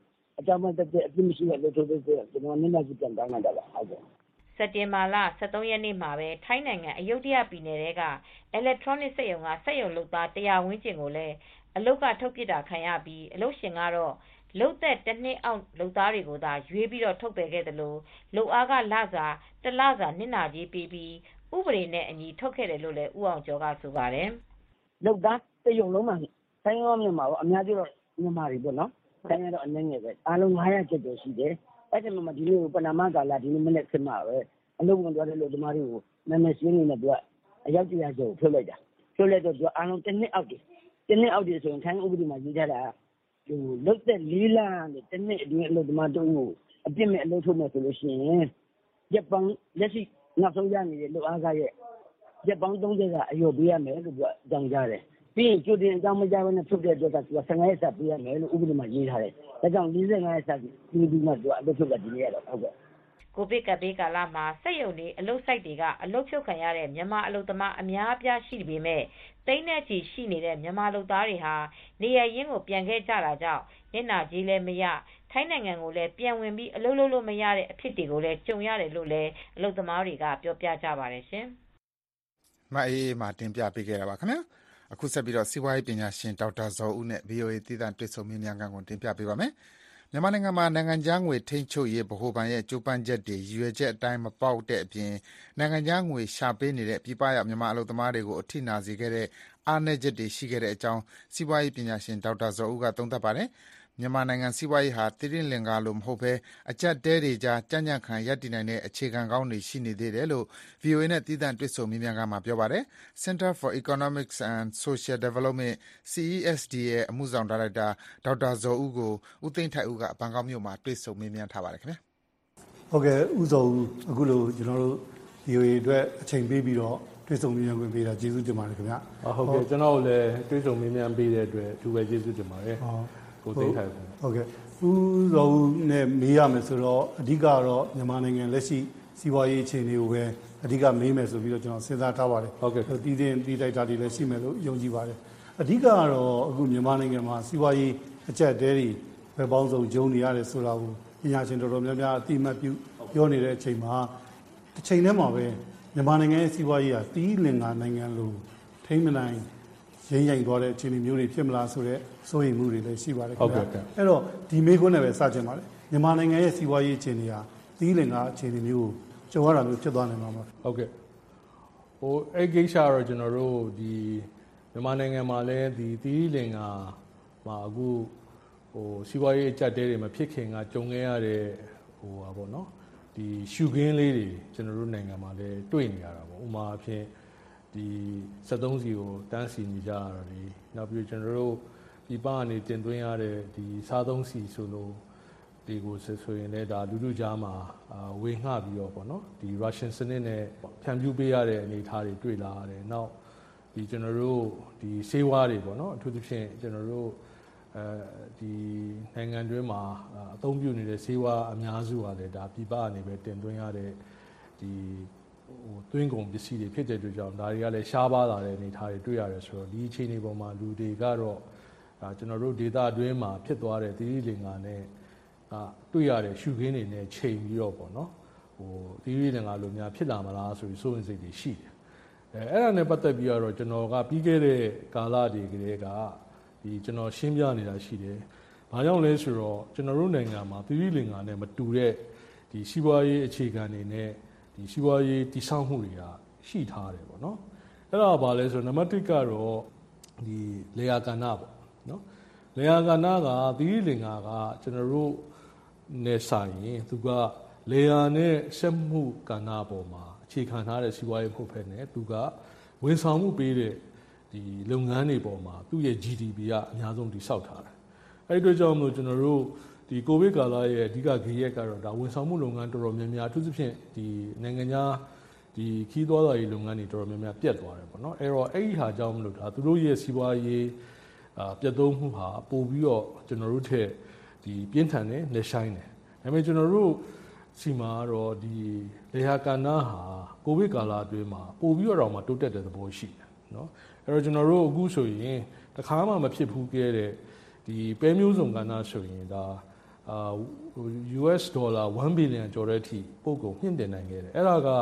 Speaker 4: ကြောင်းမဲ့တဲ့အပြစ်မရှိတဲ့လို့ထုတ်တဲ့ကျွန်တော်မျက်နှာကြည့်ပြန်တောင်းလိုက်တာပါဟုတ်ကဲ့
Speaker 8: စက်တင်ဘာလ 23 ရက်နေ့မှာပဲထိုင်းနိုင်ငံအယုဒ္ဓယပြည်နယ်က Electronic စက်ရုံကစက်ရုံလုပ်သား100 ဝန်းကျင်ကိုလည်းအလုပ်ကထုတ်ပစ်တာခံရပြီးအလုပ်ရှင်ကတော့လုပ်သက်တစ်နှစ်အောက်လုပ်သားတွေကိုသာရွေးပြီးထုတ်ပယ်ခဲ့တယ်လို့လုပ်အားကလစာတစ်လစာနစ်နာကြေးပေးပြီးဥပဒေနဲ့အညီထုတ်ခဲ့တယ်လို့လည်းဦးအောင်ကျော်ကဆိုပါတယ်
Speaker 4: လုပ်သားစက်ရုံလုံးမှာတိုင်းရောမြန်မာရောအများကြီးတော့မြန်မာတွေပေါ့နော်တိုင်းရတော့အနေငယ်ပဲအားလုံး900ကျပ်ကျော်ရှိတယ်အဲ့ဒီမှာဒီနေ့ပဏာမကာလဒီနေ့မနေ့ခင်းမှာပဲအလုပ်ဝင်သွားတဲ့လူသမားတွေကိုနာမည်ရှင်းနေတယ်အယောက်100ကျော်ဖြုတ်လိုက်တာဖြုတ်လိုက်တော့သူအားလုံးတစ်နှစ်အောက်တည်းဆိုရင်ထိုင်းဥပဒေမှာရေးထားတာလုတ်သက်4လနဲ့တစ်နှစ်အတွင်းအလုပ်သမားတုံးကိုအပြစ်မဲ့အလုပ်ထုတ်မယ်ဆိုလို့ရှိရင်ရက်ပေါင်းလက်ရှိနောက်ဆုံးရနေတဲ့လုပ်အားကရဲ့ရက်ပေါင်း30ကအယောပေးရမယ်လို့ပြောအကြောင်းကြားတယ်ပြီးရင်ကျိုတင်အကြောင်းမကြားဘဲနဲ့ထုတ်တဲ့အတွက်ကသူက15ရက်စာပေးရမယ်လို့ဥပဒေမှာရေးထားတယ်ဒါကြောင့်45ရက်စာပြီးမှသူကအလုပ်ထုတ်တာဒီနေ့ရတော့ဟုတ်ကဲ့
Speaker 8: ကိုဗစ်ကပ်ဘေးကာလမှာစက်ရုံတွေအလုပ်ဆိုက်တွေကအလုပ်ဖြုတ်ခံရတဲ့မြန်မာအလုပ်သမားအများအပြားရှိပေမဲ့သိန်းနဲ့ချီရှိနေတဲ့မြန်မာလုပ်သားတွေဟာနေရရင်းကိုပြန်ခဲ့ကြတာကြောင့်ညနာကြီးလည်းမရထိုင်းနိုင်ငံကိုလည်းပြန်ဝင်ပြီးအလုပ်လုပ်လို့မရတဲ့အဖြစ်တွေကိုလည်းကြုံရတယ်လို့လည်းအလုပ်သမားတွေကပြောပြကြပါတယ်ရှင်
Speaker 2: ။မအေးမာတင်ပြပေးခဲ့တာပါခင်ဗျာ။အခုဆက်ပြီးတော့စီးပွားရေးပညာရှင်ဒေါက်တာဇော်ဦးနဲ့ VOA သီးသန့်တွေ့ဆုံမေးမြန်းခန်းကိုတင်ပြပေးပါမယ်။မြန်မာနိုင်ငံမှာနိုင်ငံခြားငွေထိန်းချုပ်ရေးဗဟိုဘဏ်ရဲ့ကြိုးပမ်းချက်တွေရည်ရွယ်ချက်အတိုင်းမပေါက်တဲ့အပြင်နိုင်ငံခြားငွေရှာပေးနေတဲ့ပြည်ပရောက်မြန်မာအလုပ်သမားတွေကိုအထိနာစေခဲ့တဲ့အားနည်းချက်တွေရှိခဲ့တဲ့အကြောင်းစီးပွားရေးပညာရှင်ဒေါက်တာဇော်ဦးကသုံးသပ်ပါတယ်။မြန်မာနိုင်ငံစီးပွားရေးဟာသီရိလင်္ကာလိုမဟုတ်ဘဲအကျပ်တဲတွေကြားကြံ့ကြံ့ခံရပ်တည်နိုင်တဲ့အခြေခံကောင်းတွေရှိနေသေးတယ်လို့ VOA နဲ့သီးသန့်တွေ့ဆုံမေးမြန်းခန်းမှာပြောပါတယ်။ Center for Economics and Social Development CESD ရဲ့အမှုဆောင်ဒါရိုက်တာဒေါက်တာဇော်ဦးကိုဦးသိန်းထိုက်ဦးကဘန်ကောက်မြို့မှာတွေ့ဆုံမေးမြန်းထားပါတယ်ခင်ဗျာ
Speaker 3: ။ဟုတ်ကဲ့ဦးဇော်ဦးအခုလိုကျွန်တော်တို့ VOA အတွက်အချိန်ပေးပြီးတော့တွေ့ဆုံမေးမြန်းခွင့်ပေးတာကျေးဇူးတင်ပါတယ်ခင်ဗျာ
Speaker 9: ။ဟုတ်ကဲ့ကျွန်တော်လည်းတွေ့ဆုံမေးမြန်းပေးတဲ့အတွက်အထူးပဲကျေးဇူးတင်ပါတယ်။ကိုသိထိုက်
Speaker 3: ဟုတ်ကဲ့ဦးဇော်ဦးနဲ့မေးရမယ်ဆိုတော့အဓိကတော့မြန်မာနိုင်ငံလက်ရှိစီးပွားရေးအခြေအနေကိုပဲအဓိကမေးမယ်ဆိုပြီးတော့ကျွန်တော်စဉ်းစားထားပါတယ်
Speaker 9: ဟုတ်ကဲ့
Speaker 3: တည်တိုက်တာတွေလည်းရှိမယ်လို့ယုံကြည်ပါတယ်အဓိကကတော့အခုမြန်မာနိုင်ငံမှာစီးပွားရေးအကျပ်တဲတွေပဲပေါင်းစုံဂျုံနေရတယ်ဆိုတာကိုပညာရှင်တော်တော်များများအတိအမှတ်ပြုပြောနေတဲ့အချိန်မှာတစ်ချိန်တည်းမှာပဲမြန်မာနိုင်ငံရဲ့စီးပွားရေးဟာတီးလင်္ကာနိုင်ငံလိုထိမ့်မနိုင်ရင်းရင်သွားတဲ့အခြေအနေမျိုးတွေဖြစ်မလားဆိုတော့စိုးရိမ်မှုတွေလည်းရှိပါတယ်ခင်ဗျာအဲ့တော့ဒီမေးခွန်းနဲ့ပဲစကြင်ပါတယ်မြန်မာနိုင်ငံရဲ့စီးပွားရေးအခြေအနေဟာတီးလင်္ကာအခြေအနေမျိုးကိုကြုံရတာမျိုးဖြစ်သွားနိုင်မှာပါ
Speaker 9: ဟုတ်ကဲ့အဲ့ကိစ္စတော့ကျွန်တော်တို့ဒီမြန်မာနိုင်ငံမှာလည်းဒီတီးလင်္ကာမှာအခုစီးပွားရေးအကျပ်တဲတွေမဖြစ်ခင်ကကြုံခဲ့ရတဲ့ပါပေါ့နော်ဒီရှုခင်းလေးတွေကျွန်တော်တို့နိုင်ငံမှာလည်းတွေ့နေရတာပေါ့ဥပမာအဖြစ်ဒီ73စီကိုတန်းစီနေကြရတာဒီနောက်ပြီးကျွန်တော်တို့ဒီပကနေတင်သွင်းရတဲ့ဒီစားသုံးစီဆိုလို့ဒီကိုဆိုရင်လည်းဒါလူလူကြားမှာဝေငှပြီးတော့ပေါ့နော်ဒီ Russian စနစ်နဲ့ဖြန့်ဖြူးပေးရတဲ့အနေအထားတွေတွေ့လာရတယ်နောက်ဒီကျွန်တော်တို့ဒီဆေးဝါးတွေပေါ့နော်အထူးသဖြင့်ကျွန်တော်တို့ဒီနိုင်ငံတွင်းမှာအသုံးပြုနေတဲ့ဆေးဝါးအများစုကလည်းဒါပြည်ပကနေပဲတင်သွင်းရတဲ့ဒီသွင်းကုန်ပစ္စည်းတွေဖြစ်တဲ့အတွက်ကြောင့်ဒါတွေကလည်းရှားပါလာတဲ့အနေအထားတွေတွေ့ရတယ်ဆိုတော့ဒီအခြေအနေပေါ်မှာလူတွေကတော့ကျွန်တော်တို့ဒေတာအတွင်းမှာဖြစ်သွားတဲ့သီရိလင်္ကာနဲ့တွေ့ရတဲ့ရှုခင်းတွေနဲ့ချိန်ပြီးတော့ပေါ့နော်သီရိလင်္ကာလိုများဖြစ်လာမလားဆိုပြီးစိုးရိမ်စိတ်တွေရှိတယ်အဲ့ဒါနဲ့ပတ်သက်ပြီးတော့ကျွန်တော်ကပြီးခဲ့တဲ့ကာလတွေကလေးကဒီကျွန်တော်ရှင်းပြနေတာရှိတယ်ဘာကြောင့်လဲဆိုတော့ကျွန်တော်တို့နိုင်ငံမှာသီရိလင်္ကာနဲ့မတူတဲ့ဒီစီးပွားရေးအခြေခံတွေနဲ့ဒီစီးပွားရေးတည်ဆောက်မှုတွေကရှိထားတယ်ပေါ့နော်အဲ့ဒါဘာလဲဆိုတော့နံပါတ်1ကတော့ဒီလေယာကဏ္ဍပေါ့နော်လေယာကဏ္ဍကသီရိလင်္ကာကကျွန်တော်တို့နဲ့ဆိုင်ရင်သူကလေယာနဲ့စက်မှုကဏ္ဍပေါ်မှာအခြေခံထားတဲ့စီးပွားရေးဖို့ဖက်နဲ့သူကဝန်ဆောင်မှုပေးတဲ့ဒီလုပ်ငန်းတွေပေါ်မှာသူ့ရဲ့ GDP ကအများဆုံးတည်ဆောက်ထားတယ်အဲ့ဒီအတွက်ကြောင့်မို့ကျွန်တော်တို့ဒီကိုဗစ်ကာလရဲ့အဓိကဂရက်ကတော့ဒါဝန်ဆောင်မှုလုပ်ငန်းတော်တော်များများအထူးသဖြင့်ဒီနိုင်ငံခြားဒီခီးသွားတာရေးလုပ်ငန်းတွေတော်တော်များများပြတ်သွားတယ်ပေါ့နော်အဲ့တော့အဲ့ဒီဟာကြောင့်မလို့ဒါသူတို့ရဲ့စီးပွားရေးပြတ်သုံးမှုဟာပို့ပြီးတော့ကျွန်တော်တို့ထက်ဒီပြင်းထန်တယ်လက်ဆိုင်တယ်ဒါပေမဲ့ကျွန်တော်တို့စီမှာတော့ဒီလေဟာကဏ္ဍဟာကိုဗစ်ကာလအတွင်းမှာပို့ပြီးတော့မှတိုးတက်တဲ့သဘောရှိတယ်နော်အဲ့တော့ကျွန်တော်တို့အခုဆိုရင်တခါမှမဖြစ်ဘူးခဲ့တဲ့ဒီပဲမျိုးစုံကဏ္ဍဆိုရင်ဒါ US ဒေါ်လာ1 billion ကျော်တဲ့အထိပို့ကုန်မြင့်တင်နိုင်ခဲ့တယ်အဲ့ဒါက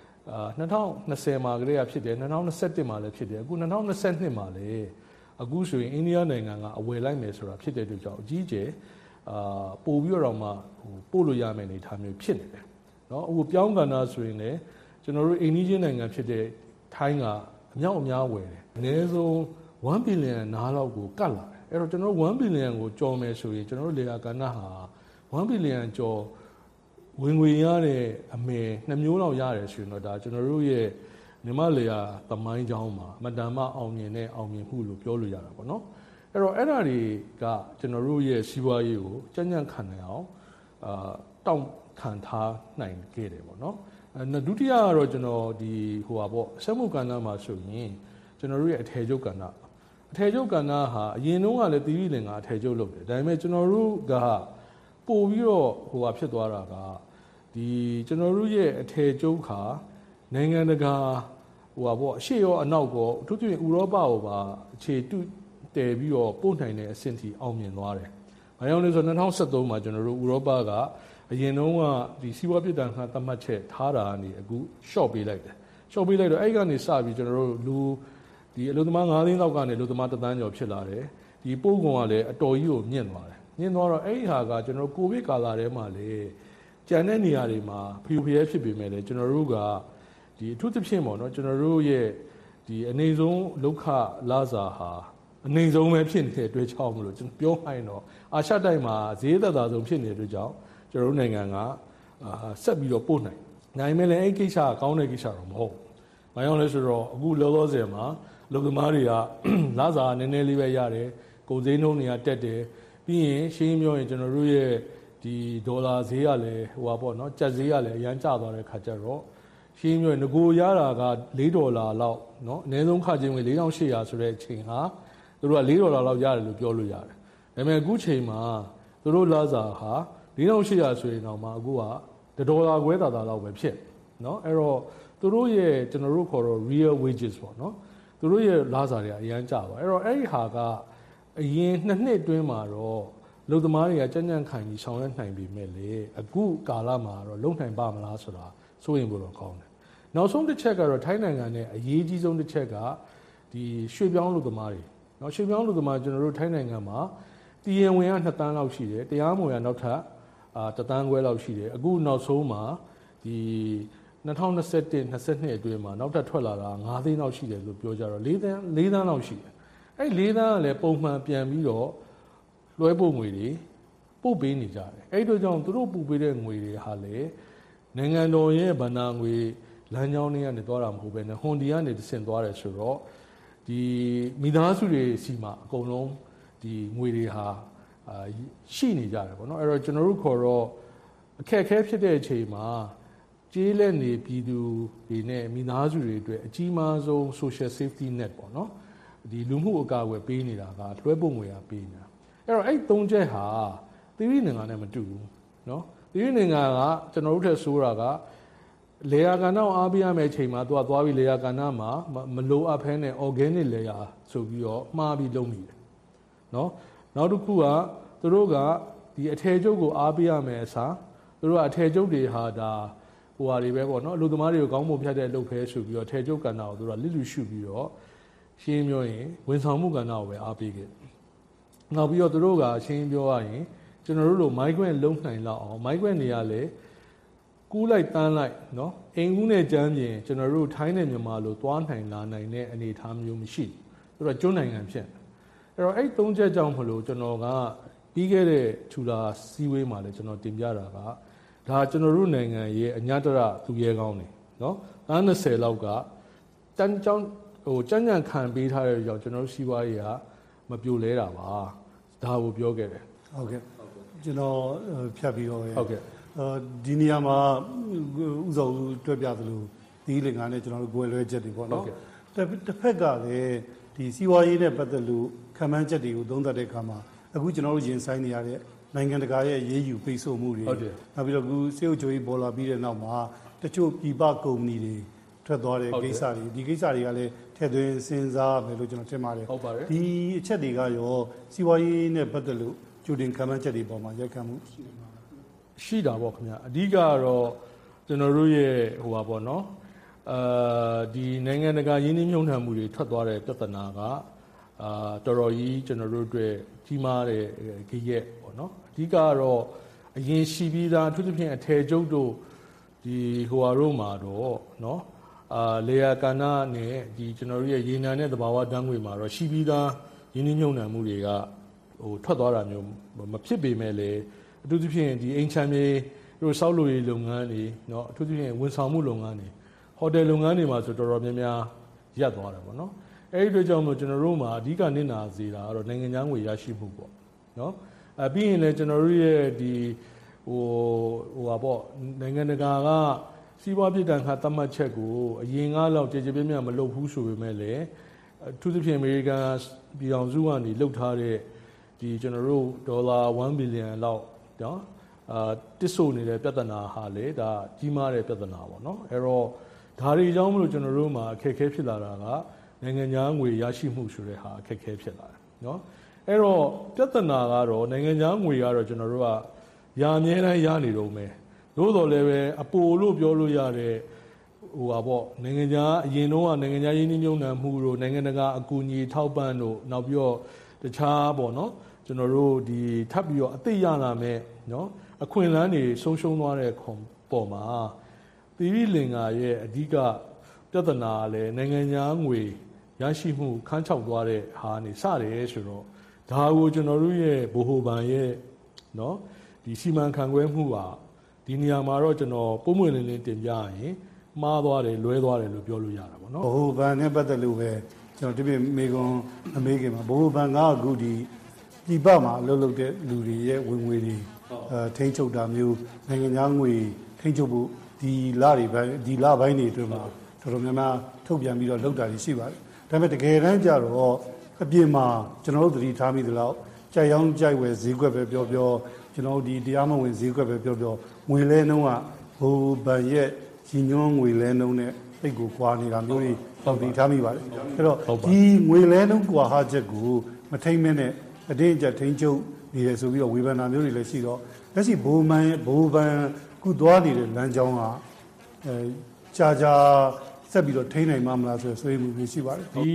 Speaker 9: 2020မှာကလေးကဖြစ်တယ်2021မှာလည်းဖြစ်တယ်အခု2022မှာလည်းအခုဆိုရင်အိန္ဒိယနိုင်ငံကအဝယ်လိုက်မယ်ဆိုတာဖြစ်တဲ့အတွက်ကြောင့်အကြီးကျယ်ပို့ပြီးတော့မှပို့လို့ရမယ့်အနေအထားမျိုးဖြစ်နေတယ်နော်အခုပြောင်းကဏ္ဍဆိုရင်လည်းကျွန်တော်တို့အိန္ဒိယနိုင်ငံဖြစ်တဲ့ထိုင်းကအမြောက်အများဝယ်တယ်အနည်းဆုံး1 billion နားလောက်ကိုကတ်လာတယ်အဲ့တော့ကျွန်တော်တို့1 billion ကိုကျော်မယ်ဆိုရင်ကျွန်တော်တို့လေယာကဏ္ဍဟာ1 billion ကျော်ဝင်ငွေရတဲ့အမေ2မျိုးလောက်ရတယ်ဆိုရင်တော့ဒါကျွန်တော်တို့ရဲ့မြန်မာလေယာသမိုင်းကြောင်းမှာမတန်မအောင်မြင်တဲ့အောင်မြင်မှုလို့ပြောလို့ရတာပေါ့နော်အဲ့တော့အဲ့ဒါတွေကကျွန်တော်တို့ရဲ့စီးပွားရေးကိုကြံ့ကြံ့ခံနိုင်အောင်တောင့်ခံထားနိုင်ခဲ့တယ်ပေါ့နော်ဒုတိယကတော့ကျွန်တော်ဒီစက်မှုကဏ္ဍမှာဆိုရင်ကျွန်တော်တို့ရဲ့အထည်ချုပ်ကဏ္ဍအထည်ချုပ်ကဏ္ဍဟာအရင်တုန်းကလည်းသီရိလင်္ကာအထည်ချုပ်လုပ်တယ်ဒါပေမဲ့ကျွန်တော်တို့ကပို့ပြီးတော့ဖြစ်သွားတာကဒီကျွန်တော်တို့ရဲ့အထည်ချုပ်ခါနိုင်ငံတကာအရှေ့ရောအနောက်ရောအထူးသဖြင့်ဥရောပကိုပါအခြေတုတည်ပြီးတော့ပို့နိုင်တဲ့အဆင့်ထိအောင်မြင်သွားတယ်။ဘာကြောင့်လဲဆိုတော့2013မှာကျွန်တော်တို့ဥရောပကအရင်တုန်းကဒီစီးပွားပြည်တံခါသတ်မှတ်ချက်ထားတာကနေအခု short ပေးလိုက်တယ်။ short ပေးလိုက်တော့အဲ့ကနေစပြီးကျွန်တော်တို့ဒီအလုပ်သမား9သိန်းလောက်ကနေအလုပ်သမား1 သန်းကျော်ဖြစ်လာတယ်။ဒီပို့ကုန်ကလည်းအတော်ကြီးကိုမြင့်သွားတယ်။မြင့်သွားတော့အဲ့ဒီဟာကကျွန်တော်ကိုဗစ်ကာလထဲမှာလေကျန်တဲ့နေရာတွေမှာဖျူဖျဲဖြစ်ပေမဲ့လည်းကျွန်တော်တို့ကဒီအထူးသဖြင့်ပေါ့နော်ကျွန်တော်တို့ရဲ့ဒီအနေဆုံးလောက်ခလာစာဟာအနေဆုံးပဲဖြစ်နေတဲ့အတွက်ကြောင့်မလို့ကျွန်တော်ပြောမှရင်တော့အာရှတိုက်မှာဈေးသက်သာဆုံးဖြစ်နေတဲ့အတွက်ကြောင့်ကျွန်တော်တို့နိုင်ငံကဆက်ပြီးတော့ပို့နိုင်မယ်လည်းအဲ့ကိစ္စကကောင်းတဲ့ကိစ္စတော့မဟုတ်ဘူး။ဘာကြောင့်လဲဆိုတော့အခုလောလောဆယ်မှာလူသမားတွေကလာစာနည်းနည်းလေးပဲရတယ်။ကုန်စည်နှုန်းတွေကတက်တယ်။ပြီးရင်ရှင်းပြောရင်ကျွန်တော်တို့ရဲ့ဒီဒေါ်လာဈေးကလည်းပေါ့နော်ကျပ်ဈေးကလည်းအရန်ကျသွားတဲ့ခါကျတော့ရှင်းပြောရင်ငကိုရတာက$4လောက်နော်အနည်းဆုံးခချင်းဝင်$4,800ဆိုတဲ့အချိန်ဟာသူတို့က$4လောက်ရတယ်လို့ပြောလို့ရတယ်ဒါပေမဲ့အခုချိန်မှာသူတို့လာစာဟာ$4,800ဆိုရင်တော့မှအခုက$1ခွဲသာလောက်ပဲဖြစ်နော်အဲ့တော့သူတို့ရဲ့ကျွန်တော်တို့ခေါ်တော့ real wages ပေါ့နော်သူတို့ရဲ့လာစာတွေကအရန်ကျပါအဲ့တော့အဲ့ဒီဟာကအရင်2 နှစ်အတွင်းမှာတော့လူသမားတွေကကြံ့ကြံ့ခံပြီးဆောင်ရွက်နိုင်ပြီမဲ့လေအခုကာလမှာတော့လုံနိုင်ပါမလားဆိုတာစိုးရင်ဘလို့ကောင်းတယ်နောက်ဆုံးတစ်ချက်ကတော့ထိုင်းနိုင်ငံနဲ့အရေးကြီးဆုံးတစ်ချက်ကဒီရွှေပြောင်းလူသမားတွေနော်ရွှေပြောင်းလူသမားကျွန်တော်တို့ထိုင်းနိုင်ငံမှာတည်ရင်ဝင်က2 သန်းလောက်ရှိတယ်တရားမဝင်ကနောက်ထပ်1 သန်းခွဲလောက်ရှိတယ်အခုနောက်ဆုံးမှာဒီ2021-22အတွင်းမှာနောက်ထပ်ထွက်လာတာ9 သိန်းလောက်ရှိတယ်လို့ပြောကြတော့4 သန်းလောက်ရှိတယ်အဲ့4 သန်းကလည်းပုံမှန်ပြန်ပြီးတော့လွှဲပို့ငွေတွေပို့ပေးနေကြတယ်အဲ့တို့ကြောင့်သူတို့ပို့ပေးတဲ့ငွေတွေဟာလေနိုင်ငံတော်ရဲ့ဗဏ္ဍာငွေလမ်းကြောင်းတွေကနေသွားတာမဟုတ်ဘဲနဲ့ဟွန်ဒီကနေဆင့်သွားတယ်ဆိုတော့ဒီမိသားစုတွေစီမှာအကုန်လုံးဒီငွေတွေဟာရှိနေကြတယ်ပေါ့နော်အဲ့တော့ကျွန်တော်တို့ခေါ်တော့အခက်အခဲဖြစ်တဲ့အချိန်မှာကျေးလက်နေပြည်သူတွေနဲ့မိသားစုတွေအတွက်အကြီးမားဆုံး social safety net ပေါ့နော်ဒီလူမှုအကာအကွယ်ပေးနေတာကလွှဲပို့ငွေကပေးနေတာအဲ့တော့အဲ့3ချက်ဟာသီရိလင်္ကာနဲ့မတူဘူးနော်သီရိလင်္ကာကကျွန်တော်တို့ထက်ဆိုးတာကလေယာကဏ္ဍကိုအားပေးရမယ့်အချိန်မှာသူကသွားပြီးလေယာကဏ္ဍမှာမလိုအပ်ဖဲနဲ့ organic လေယာဆိုပြီးတော့မှားပြီးလုပ်နေတယ်နော်နောက်တစ်ခုကသူတို့ကဒီအထည်ချုပ်ကိုအားပေးရမယ်အစားသူတို့ကအထည်ချုပ်တွေဟာဒါဟာတွေပဲပေါ့နော်အလုပ်သမားတွေကိုကောင်းမွန်ဖြတ်တဲ့အလုပ်ပဲဆိုပြီးတော့အထည်ချုပ်ကဏ္ဍကိုသူတို့ကလစ်လူရှုပြီးတော့ရှင်းပြောရင်ဝန်ဆောင်မှုကဏ္ဍကိုပဲအားပေးခဲ့နောက်ပြီးတော့သူတို့ကရှင်းပြောရရင်ကျွန်တော်တို့လို migrant လုံနိုင်လောက်အောင် migrant တွေကလည်းကူးလိုက်တန်းလိုက်နော်အိမ်ကူးနဲ့ကြမ်းပြင်ကျွန်တော်တို့ထိုင်းနဲ့မြန်မာလိုသွားနိုင်လာနိုင်တဲ့အနေအထားမျိုးမရှိဘူးသူတို့ကျွန်းနိုင်ငံဖြစ်အဲ့တော့အဲ့3ချက်ကြောင့်မလို့ကျွန်တော်ကပြီးခဲ့တဲ့ထူလာစီဝေးမှာလည်းကျွန်တော်တင်ပြတာကဒါကျွန်တော်တို့နိုင်ငံရဲ့အညတရသူရဲကောင်းနေနော်20လောက်ကတန်းကြောင်းကြံ့ကြံ့ခံပေးထားတဲ့ကြောင့်ကျွန်တော်တို့စီးပွားရေးကမပြိုလဲတာပါဒါကိုပြောခဲ့တယ်
Speaker 3: ဟုတ်ကဲ့ကျွန်တော်ဖြတ်ပြီးတော့
Speaker 9: ဟုတ်ကဲ့
Speaker 3: ဒီနေရာမှာဥစ္စာတွေ့ပြသလိုဒီလင်္ကာနဲ့ကျွန်တော်တို့ကိုယ်လွဲချက်တွေပေါ့နော်တစ်ဖက်ကလည်းဒီစီးပွားရေးနဲ့ပတ်သက်လို့ခံမှန်းချက်တွေကိုသုံးသပ်တဲ့အခါမှာအခုကျွန်တော်တို့ရင်ဆိုင်နေရတဲ့နိုင်ငံတကာရဲ့ရေးယူပိတ်ဆို့မှုတွေနောက်ပြီးတော့အခုစေအုပ်ချုပ်ရေးပေါ်လာပြီးတဲ့နောက်မှာတချို့ပြည်ပကုမ္ပဏီတွေထွက်သွားတဲ့ကိစ္စတွေဒီကိစ္စတွေကလည်းထည့်သွင်းစဉ်းစားမယ်လို့ကျွန်တော်ထင်ပါတယ်ဒီအချက်တွေကရောစီးပွားရေးနဲ့ပတ်သက်လို့ကြိုတင်ခံမှန်းချက်တွေပေါ်မှာရိုက်ခတ်မှု
Speaker 9: ရှိတာပေါ့ခင်ဗျအဓိကတော့ကျွန်တော်တို့ရဲ့ဒီနိုင်ငံတကာရင်းနှီးမြှုပ်နှံမှုတွေထွက်သွားတဲ့ပြဿနာကတော်တော်ကြီးကျွန်တော်တို့အတွက်ကြီးမားတဲ့ဂယက်ပေါ့နော်အဓိကတော့အရင်ရှိပြီးသားအထူးသဖြင့်အထည်ချုပ်တို့ဒီတို့မှာတော့နော်လေယာကဏ္ဍနဲ့ဒီကျွန်တော်တို့ရဲ့ရေနံနဲ့သဘာဝဓာတ်ငွေမှာတော့ရှိပြီးသားရင်းနှီးမြှုပ်နှံမှုတွေကထွက်သွားတာမျိုးမဖြစ်ပေမဲ့လည်းအထူးသဖြင့်ဒီအိမ်ချမ်းမြေတို့စောက်လုပ်ရေးလုပ်ငန်းတွေနော်အထူးသဖြင့်ဝန်ဆောင်မှုလုပ်ငန်းတွေဟိုတယ်လုပ်ငန်းတွေမှာဆိုတော်တော်များများရပ်သွားတာပေါ့နော်အဲဒီအတွက်ကြောင့်မို့ကျွန်တော်တို့မှာအဓိကနစ်နာစေတာကတော့နိုင်ငံခြားငွေရရှိမှုပေါ့နော်ပြီးရင်လည်းကျွန်တော်တို့ရဲ့ဒီနိုင်ငံတကာကစီးပွားဖြစ်တန်ခါသတ်မှတ်ချက်ကိုအရင်ကလောက်ကြည်ကြည်ပြည့်ပြည့်မလုပ်ဘူးဆိုပေမဲ့လည်းအထူးသဖြင့်အမေရိကန်ပြည်ထောင်စုကနေလှုပ်ထားတဲ့ဒီကျွန်တော်တို့ဒေါ်လာ1ဘီလီယံလောက်နော်တစ်ဆိုနေတဲ့ပြဿနာဟာလေဒါကြီးမားတဲ့ပြဿနာပေါ့နော်အဲ့တော့ဒါတွေကြောင့်မလို့ကျွန်တော်တို့မှာအခက်အခဲဖြစ်လာတာကနိုင်ငံခြားငွေရရှိမှုဆိုတဲ့ဟာအခက်အခဲဖြစ်လာတယ်နော်အဲ့တော့ပြဿနာကတော့နိုင်ငံခြားငွေကတော့ကျွန်တော်တို့ကရာအမြဲတမ်းရနေတော့မယ်သို့တော်လည်းပဲအပိုလို့ပြောလို့ရတဲ့နိုင်ငံခြားအရင်တော့နိုင်ငံခြားရင်းနှီးမြှုပ်နှံမှုတို့နိုင်ငံတကာအကူအညီထောက်ပံ့တို့နောက်ပြီးတော့တခြားပေါ့နော်ကျွန်တော်တို့ဒီထပ်ပြီးတော့အသိရလာမဲ့နော်အခွင့်အလမ်းတွေဆုံးရှုံးသွားတဲ့ပုံမှာသီရိလင်္ကာရဲ့အဓိကပြဿနာလည်းနိုင်ငံခြားငွေရရှိမှုခန်းချောက်သွားတဲ့ဟာနေစတယ်ဆိုတော့ဒါကိုကျွန်တော်တို့ရဲ့ဗဟိုဘဏ်ရဲ့နော်ဒီစီမံခန့်ခွဲမှုဟာဒီနေရာမှာတော့ကျွန်တော်ပုံမှန်လင်းလင်းတင်ပြရင်မှားသွားတယ်လွဲသွားတယ်လို့ပြောလို့ရတာပေါ့နော်
Speaker 3: ဗဟိုဘဏ်နဲ့ပတ်သက်လို့ပဲကျွန်တော်ဒီပြင်မေကွန်အမေရိကန်မှာဗဟိုဘဏ်ကအခုဒီပြည်ပမှာအလုပ်လုပ်တဲ့လူတွေရဲ့ဝင်ငွေတွေထိန်းချုပ်တာမျိုးနိုင်ငံခြားငွေထိန်းချုပ်ဖို့ဒီလပိုင်းတွေအတွင်းမှာတော်တော်များများထုတ်ပြန်ပြီးတော့လုပ်တာရှိပါတယ်ဒါပေမဲ့တကယ်တမ်းကျတော့အပြင်မှာကျွန်တော်တို့သတိထားမိသလောက်ကြိုက်ရောင်းကြိုက်ဝယ်ဈေးကွက်ပဲပြောကျွန်တော်ဒီတရားမဝင်ဈေးကွက်ပဲပြောငွေလဲနှုန်းကဟိုဘဏ်ရဲ့ညီညွှန်းငွေလဲနှုန်းနဲ့တိတ်ကိုကွာနေတာမျိုးတွေပေါက်တည်ထားမိပါတယ်အဲ့တော့ဒီငွေလဲနှုန်းကွာဟာချက်ကိုမထိမ့်မဲနဲ့အတင်းအကျပ်ထိန်းချုပ်နေတယ်ဆိုပြီးတော့ဝေဖန်တာမျိုးတွေလည်းရှိတော့လက်ရှိဘိုးဘန်ခုသွားနေတဲ့လမ်းကြောင်းကကြာဆက်ပြီးတော့ထိန်းနိုင်မှာမလားဆိုရယ်ဆွေးနွေးမှုရှိပါတယ်
Speaker 9: ဒီ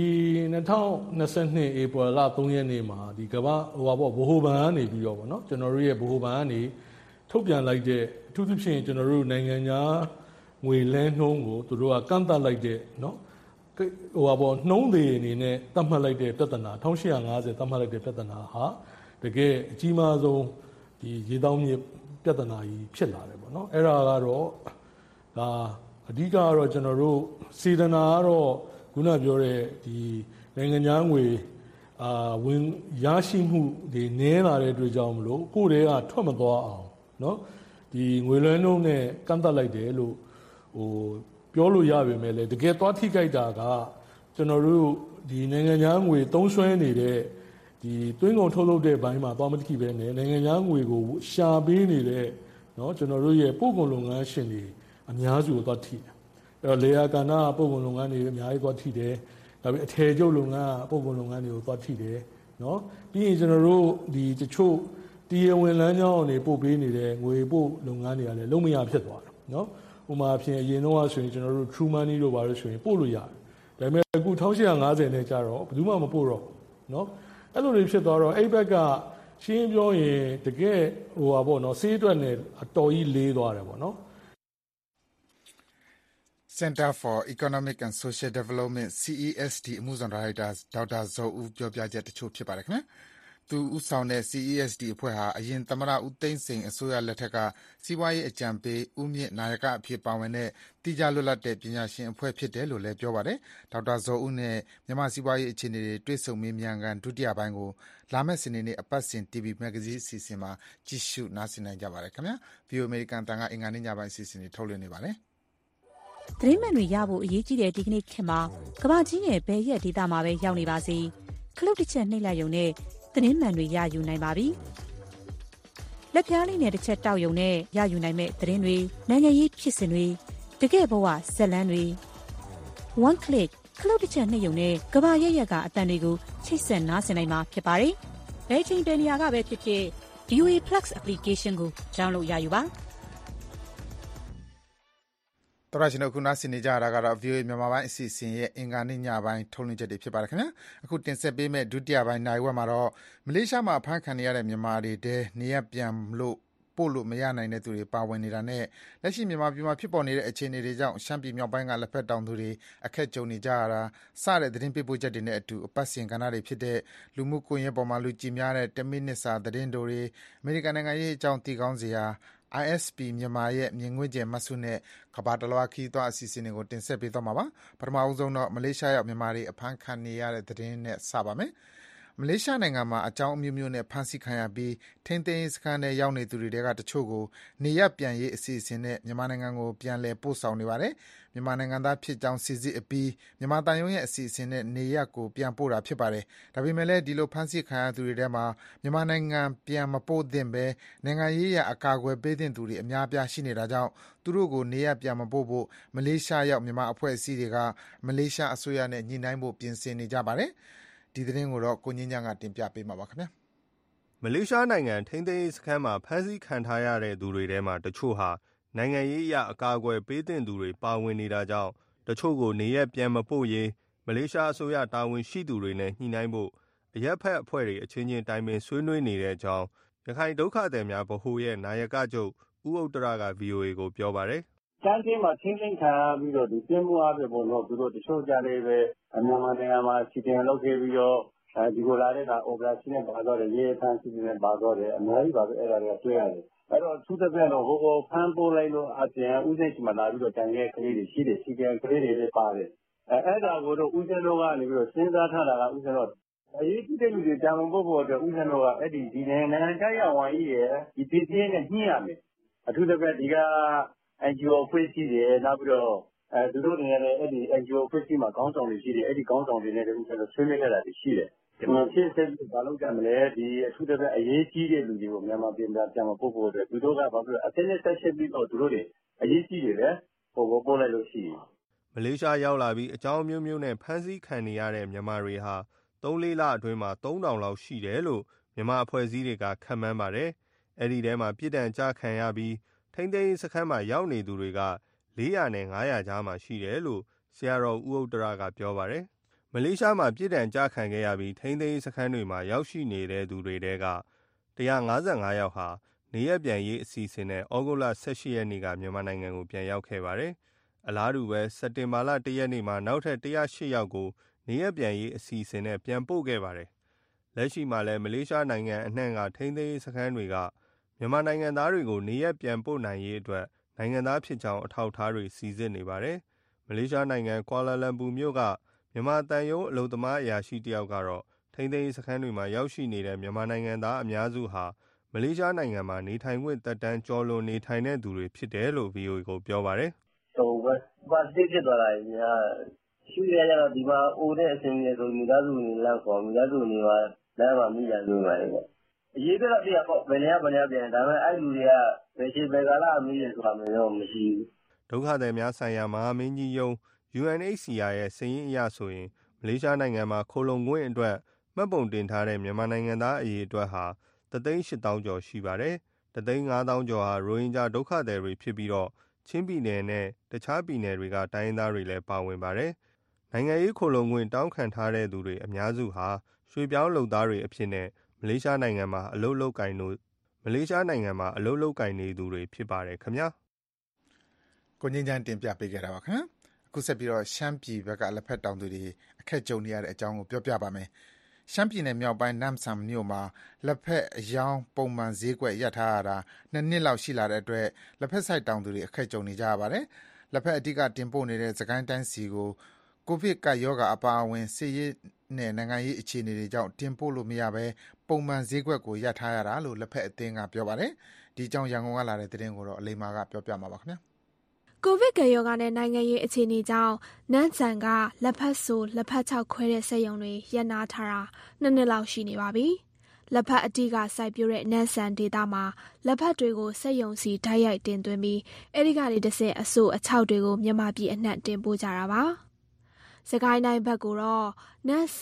Speaker 9: 2022ဧပြီလ3ရက်နေ့မှာဒီကမ္ဘာဗဟိုဘဏ်ကနေပြီးတော့ဗောနော်ကျွန်တော်တို့ရဲ့ဗဟိုဘဏ်ကနေထုတ်ပြန်လိုက်တဲ့အထူးသဖြင့်ကျွန်တော်တို့နိုင်ငံသားငွေလဲနှုန်းကိုသူတို့ကကန့်သတ်လိုက်တဲ့နော်နှုံးတွေအနေနဲ့သတ်မှတ်လိုက်တဲ့ပြဿနာ1850သတ်မှတ်လိုက်တဲ့ပြဿနာဟာတကယ်အကြီးမားဆုံးဒီရေတောင်းမြေပြဿနာကြီးဖြစ်လာတယ်ဗောနော်အဲ့ဒါကတော့ဒါအဓိကကတော့ကျွန်တော်တို့စေတနာကတော့ခုနပြောတဲ့ဒီနိုင်ငံသားငွေဝင်ရရှိမှုတွေနည်းလာတဲ့အတွက်ကြောင့်မလို့ကိုယ်တည်းကထွက်မသွားအောင်เนาะဒီငွေလွှဲနှုန်းနဲ့ကန့်သတ်လိုက်တယ်လို့ပြောလို့ရပါမယ်လေတကယ်သွားထိကြိုက်တာကကျွန်တော်တို့ဒီနိုင်ငံသားငွေသုံးစွဲနေတဲ့ဒီသွင်းကုန်ထုတ်လုပ်တဲ့ဘိုင်းမှာသွားမတိပဲနဲ့နိုင်ငံသားငွေကိုရှာပေးနေတဲ့เนาะကျွန်တော်တို့ရဲ့ပို့ကုန်လုပ်ငန်းရှင်တွေအများစုကိုသွားထိတယ်အဲ့တော့လေယာကဏ္ဍပို့ကုန်လုပ်ငန်းတွေအများကြီးသွားထိတယ်ဒါပေမဲ့အထည်ချုပ်လုပ်ငန်းပို့ကုန်လုပ်ငန်းတွေကိုသွားထိတယ်เนาะပြီးရင်ကျွန်တော်တို့ဒီတချို့တရားဝင်လမ်းကြောင်းတွေပို့ပေးနေတဲ့ငွေပို့လုပ်ငန်းတွေကလည်းလုံးမရဖြစ်သွားတယ်เนาะဥပမာအဖြစ်အရင်တော့ဆိုရင်ကျွန်တော်တို့ True Money တို့ပါလို့ဆိုရင်ပို့လို့ရတယ်ဒါပေမဲ့အခု1850နဲ့ကျတော့ဘယ်သူမှမပို့တော့เนาะအဲ့လိုတွေဖြစ်သွားတော့အဲ့ဘက်ကရှင်းပြောရင်တကယ်ပေါ့နော်စေးအတွက်နဲ့အတော်ကြီးလေးသွားတယ်ပေါ့နော်
Speaker 2: Center for Economic and Social Development CESD အမှုဆောင်ဒါရိုက်တာဒေါက်တာဇော်ဦးပြောပြချက်တချို့ဖြစ်ပါတယ်ခင်ဗျာသူဦးဆောင်တဲ့ CESD အဖွဲ့ဟာအရင်သမ္မတဦးသိန်းစိန်အစိုးရလက်ထက်ကစီးပွားရေးအကြံပေးဦးမြင့်နာယကအဖြစ်ပါဝင်တဲ့တိကျလွတ်လပ်တဲ့ပညာရှင်အဖွဲ့ဖြစ်တယ်လို့လည်းပြောပါတယ်ဒေါက်တာဇော်ဦးနဲ့မြန်မာစီးပွားရေးအခြေအနေတွေတွေ့ဆုံမေးမြန်းခန်းဒုတိယပိုင်းကိုလာမယ့်စနေနေ့အပတ်စဉ် TV မဂ္ဂဇင်းအစီအစဉ်မှာကြည့်ရှုနားဆင်နိုင်ကြပါတယ်ခင်ဗျာ VOA American တန်ကအင်္ဂါနေ့ညပိုင်းအစီအစဉ်တွေထုတ်လွှင့်နေပါတယ်
Speaker 10: သတင်းမှန်တွေရဖို့အရေးကြီးတဲ့ဒီကနေ့ခေတ်မှာကမ္ဘာကြီးရဲ့ဘယ်ရက်ဒေသမှာပဲရောက်နေပါစေခလုတ်တစ်ချက်နှိပ်လိုက်ရုံနဲ့သတင်းမှန်တွေရယူနိုင်ပါပြီ။လက်ပြားလေးနဲ့တစ်ချက်တောက်ရုံနဲ့ရယူနိုင်မဲ့သတင်းတွေနိုင်ငံရေးဖြစ်စဉ်တွေတကယ့်ဘဝဇာတ်လမ်းတွေ one click ခလုတ်တစ်ချက်နှိပ်ရုံနဲ့ကမ္ဘာရက်ရက်ကအတန်တွေကိုချိတ်ဆက်နားဆင်နိုင်မှာဖြစ်ပါတယ်။ဘယ်ချိန်ဘယ်နေရာကပဲဖြစ်ဖြစ် VOA Plus application ကို download ရယူပါ
Speaker 2: တော်ရရှင်တို့ခုနားဆင်နေကြတာကတော့ VOA မြန်မာပိုင်းအစီအစဉ်ရဲ့အင်္ဂါနေ့ညပိုင်းထုတ်လွှင့်ချက်တွေဖြစ်ပါတယ်ခင်ဗျာအခုတင်ဆက်ပေးမယ့်ဒုတိယပိုင်းနိုင်ဝက်မှာတော့မလေးရှားမှာဖမ်းခံရတဲ့မြန်မာတွေတဲနေရပြန်လို့ပို့လို့မရနိုင်တဲ့သူတွေပါဝင်နေတာနဲ့လက်ရှိမြန်မာပြည်မှာဖြစ်ပေါ်နေတဲ့အခြေအနေတွေကြောင့်ရှမ်းပြည်မြောက်ပိုင်းကလက်ဖက်တောင်သူတွေအခက်ကြုံနေကြရတာစတဲ့သတင်းပေးပို့ချက်တွေနဲ့အတူအပတ်စဉ်ကဏ္ဍတွေဖြစ်တဲ့လူမှုကွန်ရက်ပေါ်မှာလူကြည်များတဲ့10မိနစ်စာသတင်းတွေအမေရိကန်နိုင်ငံရေးအကြောင်းသိကောင်းစရာISP မြန်မာရဲ့မြင်ကွင်းကျယ်မှတ်စုနဲ့ကဘာတလွားခီးသွားအစီအစဉ်တွေကိုတင်ဆက်ပေးသွားမှာပါပထမအဆုံးတော့မလေးရှားရောက်မြန်မာတွေအဖမ်းခံနေရတဲ့သတင်းနဲ့စပါမယ်မလေးရှားနိုင်ငံမှာအကြောင်းအမျိုးမျိုးနဲ့ဖမ်းဆီးခံရပြီးထိန်းသိမ်းရေးစခန်းထဲရောက်နေသူတွေကတချို့ကိုနေရပ်ပြန်ရေးအစီအစဉ်နဲ့မြန်မာနိုင်ငံကိုပြန်လည်ပို့ဆောင်နေပါတယ်မြန်မာနိုင်ငံသားဖြစ်ကြောင်းစစ်စစ်အပြီးမြန်မာတန်ယုံရဲ့အစီအစဉ်နဲ့နေရပ်ကိုပြန်ပို့တာဖြစ်ပါတယ်ဒါပေမဲ့လည်းဒီလိုဖမ်းဆီးခံရသူတွေထဲမှာမြန်မာနိုင်ငံပြန်မပို့သင့်ပဲနိုင်ငံရေးရအကာအကွယ်ပေးသင့်သူတွေအများအပြားရှိနေတာကြောင့်သူတို့ကိုနေရပ်ပြန်မပို့ဖို့မလေးရှားရောက်မြန်မာအဖွဲ့အစည်းတွေကမလေးရှားအစိုးရနဲ့ညှိနှိုင်းဖို့ပြင်ဆင်နေကြပါတယ်ဒီသတင်းကိုတော့ကိုငင်းချမ်းကတင်ပြပေးမှာပါခင်ဗျာ
Speaker 11: မလေးရှားနိုင်ငံထိန်းသိမ်းရေးစခန်းမှာဖမ်းဆီးခံထားရတဲ့သူတွေထဲမှာတချို့ဟာနိုင်ငံရေးအရအကာအကွယ်ပေးသင့်သူတွေပါဝင်နေတာကြောင့်တချို့ကိုနေရပ်ပြန်မပို့ရေးမလေးရှားအစိုးရတာဝန်ရှိသူတွေနဲ့ညှိနှိုင်းဖို့အရက်ဖက်အဖွဲ့တွေအချင်းချင်းတိုင်ပင်ဆွေးနွေးနေတဲ့အကြောင်းရခိုင်ဒုက္ခသည်များဗဟိုရဲ့နာယကချုပ်ဦးဥတ္တရက VOA ကိုပြောပါတယ်
Speaker 12: ကမ်းခြေမှာချင်းချင်းခံပြီးတော့ဒီပြင်းမှုအပြည့်ပေါ့နော်သူတို့တချို့ကြလေးပဲမြန်မာနိုင်ငံမှာစီတင်လုပ်ခဲ့ပြီးတော့ဒီကိုလာတဲ့က operation နဲ့ပါတော့တယ်ရေးဖမ်းစီစဉ်နဲ့ပါတော့တယ်အများကြီးပါပဲအဲ့ဒါတွေကတွေ့ရတယ်အဲ့တော့သူတစ်ပြန်တော့ဟိုဖမ်းပို့လိုက်လို့အပြင်ဦးစိတ်စီမှာလာပြီးတော့တန်ခဲ့ကလေးတွေရှိတယ်စီကံကလေးတွေလည်းပါတယ်အဲ့ဒါကိုတော့ဦးစင်းတို့ကနေပြီးတော့စဉ်းစားထားတာကဦးစင်းတို့အရေးကြီးတဲ့လူတွေတာဝန်ပို့ဖို့အတွက်ဦးစင်းတို့ကအဲ့ဒီနိုင်ငံခြားရေးဝန်ကြီးရဲ့ဒီပြည်ပြင်းနဲ့ညှိရမယ်အထူးသဖြင့်ဒီကNGO အဖွဲ့အစည်းတွေနောက်ပြီးတော့သူတို့နေရာနဲ့အဲ့ဒီ NGO အဖွဲ့အစည်းမှာခေါင်းဆောင်တွေရှိတယ်အဲ့ဒီခေါင်းဆောင်တွေနဲ့လည်းကျွန်တော်ဆွေးနွေးခဲ့တာရှိတယ်ဒီမှာဖြစ်ဆက်ပြီးဘာလုပ်ကြမလဲဒီအထူးသဖြင့်အရေးကြီးတဲ့လူတွေကိုမြန်မာပြည်မှာပြန်မပို့ဖို့အတွက်သူတို့ကဘာဖြစ်လဲအတင်းနဲ့ဆက်ရှင်းပြီးတော့သူတို့တွေအရေးကြီးတယ်လေပို့လိုက်လို့ရှိရင်
Speaker 11: မလေးရှားရောက်လာပြီးအကြောင်းမျိုးမျိုးနဲ့ဖမ်းဆီးခံနေရတဲ့မြန်မာတွေဟာ3-4 လအတွင်းမှာ3000လောက်ရှိတယ်လို့မြန်မာအဖွဲ့အစည်းတွေကခန့်မှန်းပါတယ်အဲ့ဒီထဲမှာပြည်တံကြခံရပြီးထိန်းသိမ်းရေးစခန်းမှာရောက်နေသူတွေက400နဲ့500ကြားမှာရှိတယ်လို့ဆရာတော်ဦးဥတ္တရကပြောပါတယ်မလေးရှားမှာပြည်တံကြခံခဲ့ရပြီးထိန်းသိမ်းရေးစခန်းတွေမှာရောက်ရှိနေတဲ့သူတွေထဲက155ယောက်ဟာနေရပ်ပြန်ရေးအစီအစဉ်နဲ့ဩဂုတ်လ18ရက်နေ့ကမြန်မာနိုင်ငံကိုပြန်ရောက်ခဲ့ပါတယ်အလားတူပဲစက်တင်ဘာလ1ရက်နေ့မှာနောက်ထပ်108ယောက်ကိုနေရပ်ပြန်ရေးအစီအစဉ်နဲ့ပြန်ပို့ခဲ့ပါတယ်လက်ရှိမှာလည်းမလေးရှားနိုင်ငံအနှံ့ကထိန်းသိမ်းရေးစခန်းတွေကမြန်မာနိုင်ငံသားတွေကိုနေရပ်ပြန်ပို့နိုင်ရေးအတွက်နိုင်ငံသားဖြစ်ကြောင်းအထောက်အထားတွေစီစစ်နေပါတယ်။မလေးရှားနိုင်ငံကွာလာလမ်ပူမြို့ကမြန်မာတန်ယုံအလုပ်သမားအရာရှိတယောက်ကတော့ထိန်းသိမ်းရေးစခန်းတွေမှာရောက်ရှိနေတဲ့မြန်မာနိုင်ငံသားအများစုဟာမလေးရှားနိုင်ငံမှာနေထိုင်ခွင့်သက်တမ်းကျော်လွန်နေထိုင်တဲ့သူတွေဖြစ်တယ်လို့ VOA ကိုပြောပါတယ်
Speaker 12: ။ဘာဖြစ်သွားတာလဲ။ရှိရကြတော့ဒီမှာအိုတဲ့အချိန်တွေဆိုမိသားစုတွေလောက်ခေါ်မိသားစုတွေပါလမ်းမှာမိရလို့ပါလေ။အရေးပြတော့ပြပေါ့ဘယ်နေရာပြန်ဒါပေမဲ့အဲ့လူတွေကဘယ်ချိန်ဘယ်ကာလအမိရဆိုတာမျိုးမရှိဘူး
Speaker 11: ဒုက္ခသည်များဆိုင်ရာမဟာမင်းကြီးယုံ UNHCR ရဲ့စာရင်းအရဆိုရင်မလေးရှားနိုင်ငံမှာခိုလုံခွင့်အတွက်မှတ်ပုံတင်ထားတဲ့မြန်မာနိုင်ငံသားအရေအတွက်ဟာ1,800,000 ကျော်ရှိပါတယ်။1,500,000 ကျော်ဟာရိုဟင်ဂျာဒုက္ခသည်တွေဖြစ်ပြီးတော့ချင်းပြည်နယ်နဲ့တခြားပြည်နယ်တွေကတိုင်းရင်းသားတွေလည်းပါဝင်ပါတယ်။နိုင်ငံရေးခိုလုံခွင့်တောင်းခံထားတဲ့သူတွေအများစုဟာရွှေပြောင်းလုပ်သားတွေအဖြစ်နဲ့မလေးရှားနိုင်ငံမှာအလုပ်လုပ်ကိုင်နေသူတွေဖြစ်ပါတယ်ခင်ဗျာ
Speaker 2: ကိုငင်းချမ်းတင်ပြပေးခဲ့တာပါခင်ဗျာအခုဆက်ပြီးတော့ရှမ်းပြည်ဘက်ကလက်ဖက်တောင်သူတွေအခက်ကြုံနေရတဲ့အကြောင်းကိုပြောပြပါမယ်ရှမ်းပြည်နယ်မြောက်ပိုင်းနမ်ဆန်မြို့မှာလက်ဖက်အယောင်ပုံမှန်ဈေးကွက်ရပ်ထားရတာ2နှစ်လောက်ရှိလာတဲ့အတွက်လက်ဖက်ဆိုင်တောင်သူတွေအခက်ကြုံနေကြရပါတယ်လက်ဖက်အဓိကတင်ပို့နေတဲ့စကိုင်းတိုင်းစီကိုကိုဗစ်ကပ်ရောဂါအပါအဝင်စစ်ရေးနဲ့နိုင်ငံရေးအခြေအနေတွေကြောင့်တင်ပို့လို့မရဘဲပုံမှန်ဈေးကွက်ကိုရပ်ထားရတာလို့လက်ဖက်အသင်းကပြောပါတယ်ဒီအကြောင်းရန်ကုန်ကလာတဲ့သတင်းကိုတော့အလိမ္မာကပြောပြမှာပါခင်ဗျာ
Speaker 13: ကိုဗစ်ကပ်ရောဂါနဲ့နိုင်ငံရေးအခြေအနေကြောင့်နန်းဆန်ကလက်ဖက်ဆိုလက်ဖက်ချောက်ခွဲတဲ့စက်ရုံတွေရပ်နားထားတာ2နှစ်လောက်ရှိနေပါပြီလက်ဖက်အဓိကစိုက်ပျိုးတဲ့နန်းဆန်ဒေသမှာလက်ဖက်တွေကိုစက်ရုံစီဓာတ်ရိုက်တင်သွင်းပြီးအဲဒီကနေတစ်ဆင့်အဆိုအချောက်တွေကိုမြန်မာပြည်အနှံ့တင်ပို့ကြတာပါစကိုင်းတိုင်းဘက်ကိုတော့နန်းဆန်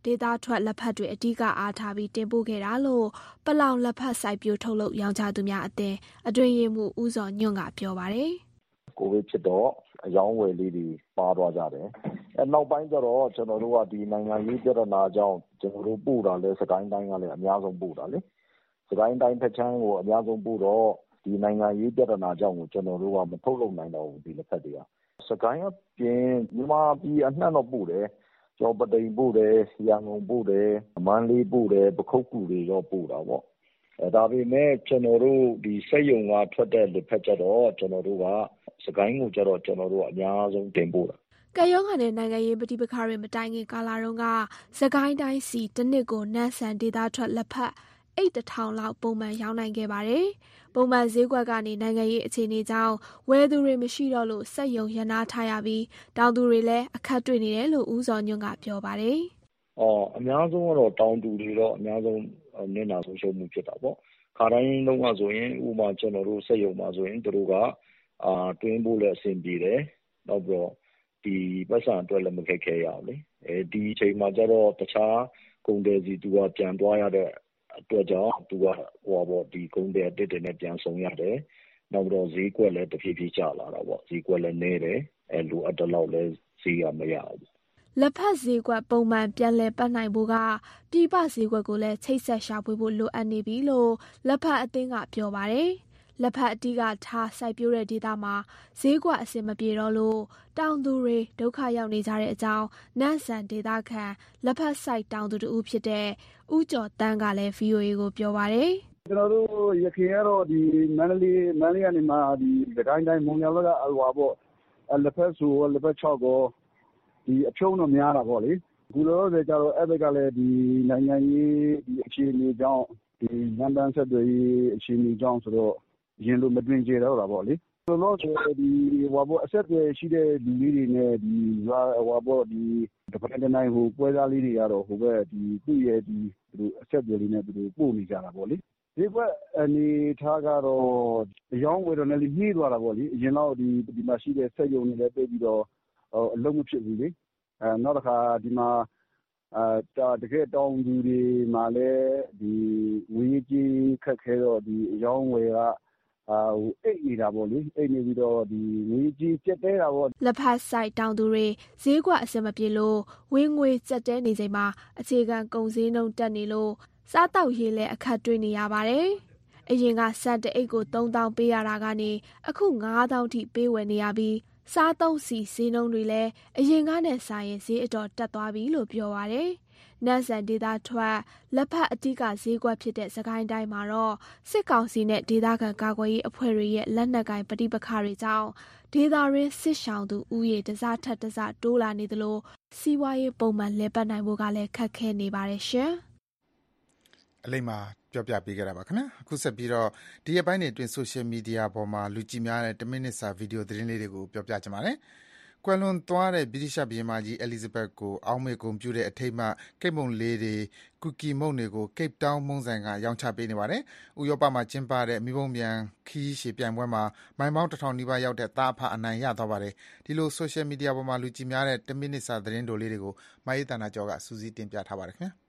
Speaker 13: ဒေသထွက်လက်ဖက်တွေအဓိကအားထားပြီးတင်ပို့ခဲ့တာလို့ပလောင်လက်ဖက်စိုက်ပျိုးထုတ်လုပ်ရောင်းချသူများအသင်းအတွင်းရေးမှူးဦးဇော်ညွန့်ကပြောပါတယ်
Speaker 14: ။ကိုဗစ်ဖြစ်တော့အယောင်းဝယ်လေးတွေပါသွားကြတယ်။နောက်ပိုင်းကျတော့ကျွန်တော်တို့ကဒီနိုင်ငံရေးပြဿနာကြောင့်ကျွန်တော်တို့ပို့တာလဲစကိုင်းတိုင်းကလည်းအများဆုံးပို့တာလေ။စကိုင်းတိုင်းဖက်ချမ်းကိုအများဆုံးပို့တော့ဒီနိုင်ငံရေးပြဿနာကြောင့်ကိုကျွန်တော်တို့ကမထုတ်လုပ်နိုင်တော့ဘူးဒီလက်ဖက်တွေက။စကိုင်းအပြင်မြန်မာပြည်အနှံ့တော့ပို့တယ်။ကျော်ပတိန်ပို့တယ်၊ရန်ကုန်ပို့တယ်၊မန္တလေးပို့တယ်၊ပခုက္ကူတွေတော့ပို့တာပေါ့။ဒါပေမဲ့ကျွန်တော်တို့ဒီစက်ရုံကထွက်တဲ့လက်ဖက်ကြတော့ကျွန်တော်တို့ကစကိုင်းကိုကျတော့ကျွန်တော်တို့အများဆုံးတင်ပို့တာ
Speaker 13: ကဲရောဂါနဲ့နိုင်ငံရေးပဋိပက္ခတွေမတိုင်ခင်ကာလတုန်းကစကိုင်းတိုင်းစီတစ်နှစ်ကိုနန်းဆန်ဒေသထွက်လက်ဖက်အိတ်1000လောက်ပုံမှန်ရောင်းနိုင်ခဲ့ပါတယ်။ပုံမှန်ဈေးကွက်ကနေနိုင်ငံရေးအခြေအနေကြောင့်ဝယ်သူတွေမရှိတော့လို့စက်ရုံရနာထားရပြီးတောင်သူတွေလည်းအခက်တွေ့နေတယ်လို့ဦးစော်ညွန့်ကပြောပါတယ်
Speaker 14: ။အများဆုံးကတော့တောင်သူတွေတော့အများဆုံးနစ်နာဆုံးရှုံးမှုဖြစ်တာပေါ့။ခါတိုင်းတုန်းကဆိုရင်ဥပမာကျွန်တော်တို့စက်ရုံမှာဆိုရင်သူတို့ကတွင်းဖို့လည်းအဆင်ပြေတယ်။နောက်ပြီးတော့ဒီပတ်စံအတွက်လည်းမခက်ခဲရအောင်လေ။ဒီအချိန်မှာကျတော့တခြားကုန်တယ်စီသူကပြန်သွားရတဲ့အတွက်ကြောင့်သူကဒီကုန်တယ်အတစ်တွေနဲ့ပြန်ဆောင်ရတယ်။နောက်ပြီးတော့ဈေးကွက်လည်းတဖြည်းဖြည်းကျလာတာပေါ့။ဈေးကွက်လည်းနည်းတယ်။လိုအပ်တဲ့လောက်လည်းဈေးကမရဘူး
Speaker 13: ။လက်ဖက်ဈေးကွက်ပုံမှန်ပြန်လည်ပတ်နိုင်ဖို့ကပြည်ပဈေးကွက်ကိုလည်းချိတ်ဆက်ရှာဖွေဖို့လိုအပ်နေပြီလို့လက်ဖက်အသင်းကပြောပါတယ်။လက်ဖက်အတိကထားစိုက်ပျိုးတဲ့ဒေသမှာဈေးကွက်အဆင်မပြေတော့လို့တောင်သူတွေဒုက္ခရောက်နေကြတဲ့အကြောင်းနန်းဆန်ဒေသခံလက်ဖက်စိုက်တောင်သူတူဖြစ်တဲ့ဦးကျော်တန်းကလည်း VOA ကိုပြောပါတယ်
Speaker 15: ။ကျွန်တော်တို့ရခိုင်ကတော့ဒီမန္တလေးကနေမှဒီစကိုင်းတိုင်းမုံရွာဘက်ကအလွာပေါ့လက်ဖက်ဆိုလက်ဖက်6ကိုဒီအဖြုံးတော့များတာပေါ့လေ။အခုလောဆယ်ကျတော့အဲ့ဘက်ကလည်းဒီနိုင်ငံရေးဒီအခြေအနေကြောင့်ဒီနန်းတန်းဆက်တွေအခြေအနေကြောင့်ဆိုတော့ရင်လိုမတွင်ကြတော့တာပေါ့လေဆိုတော့ဒီအဆက်တွေရှိတဲ့လူလေးတွေနဲ့ဒီဒီတပတ်တနိုင်ပွဲစားလေးတွေကတော့ဟိုဘက်ဒီသူ့ရဲ့ဒီသူအဆက်တွေလေးနဲ့သူပို့နေကြတာပေါ့လေဒီဘက်အနေထားကတော့အယောင်းဝယ်တော့လည်းနှီးသွားတာပေါ့လေအရင်တော့ဒီမှာရှိတဲ့စက်ရုံတွေလည်းပြပြီးတော့အလုံးမဖြစ်ဘူးလေနောက်တစ်ခါဒီမှာတကယ်တောင်းသူတွေမှာလည်းဒီငွေကြီးခက်ခဲတော့ဒီအယောင်းဝယ်ကအိတ်နေတာပေါ့လေအိတ်နေပြီးတော့ဒီငွေကြီးကျက်တဲတာပေါ့
Speaker 13: လက်ဖက်စိုက်တောင်သူတွေဈေးကွက်အဆင်မပြေလို့ဝင်ငွေကျက်တဲနေချိန်မှာအခြေခံကုန်ဈေးနှုန်းတက်နေလို့စားတောက်ရေးလည်းအခက်တွေ့နေရပါတယ်အရင်ကစက်တအိတ်ကို3000ပေးရတာကနေအခု9000ထိပေးဝယ်နေရပြီးစားသုံးစီဈေးနှုန်းတွေလည်းအရင်ကနဲ့ဆိုင်ရင်ဈေးအတော်တက်သွားပြီလို့ပြောပါတယ်နန်းဆန်ဒေသထွက်လက်ဖက်အတိကဈေးကွက်ဖြစ်တဲ့စကိုင်းတိုင်းမှာတော့စစ်ကောင်စီနဲ့ဒေသခံကာကွယ်ရေးအဖွဲ့တွေရဲ့လက်နက်ကိုင်ပဋိပက္ခတွေကြောင့်ဒေသရင်းစစ်ရှောင်သူဥယေတစားထက်တစားတိုးလာနေသလိုစီးပွားရေးပုံမှန်လည်ပတ်နိုင်ဖို့ကလည်းခက်ခဲနေပါတယ်ရှင်
Speaker 2: အလိမ္မာပြောပြပေးကြတာပါခင်ဗျာအခုဆက်ပြီးတော့ဒီရက်ပိုင်းတွေအတွင်းဆိုရှယ်မီဒီယာပေါ်မှာလူကြည့်များတဲ့10မိနစ်စာဗီဒီယိုသတင်းလေးတွေကိုပြောပြချင်ပါတယ်ကွယ်လွန်သွားတဲ့ဗြိတိရှဘုရင်မကြီးအဲလီဇဘက်ကိုအောက်မေ့ဂုဏ်ပြုတဲ့အထိမ်းအမှတ်ကိတ်မုန့်လေးတွေကူကီမုန့်တွေကို Cape Town မုန့်ဆိုင်ကရောင်းချပေးနေပါတယ်။ဥရောပမှာကျင်းပတဲ့မီးပုံပျံခီးရှည်ပြိုင်ပွဲမှာမိုင်ပေါင်း1000နီးပါးရောက်တဲ့သားအဖအနိုင်ရသွားပါတယ်။ဒီလိုဆိုရှယ်မီဒီယာပေါ်မှာလူကြည့်များတဲ့10မိနစ်စာသတင်းတိုလေးတွေကိုမအေးတနာကျော်ကစူးစီးတင်ပြထားပါတယ်ခင်ဗျာ။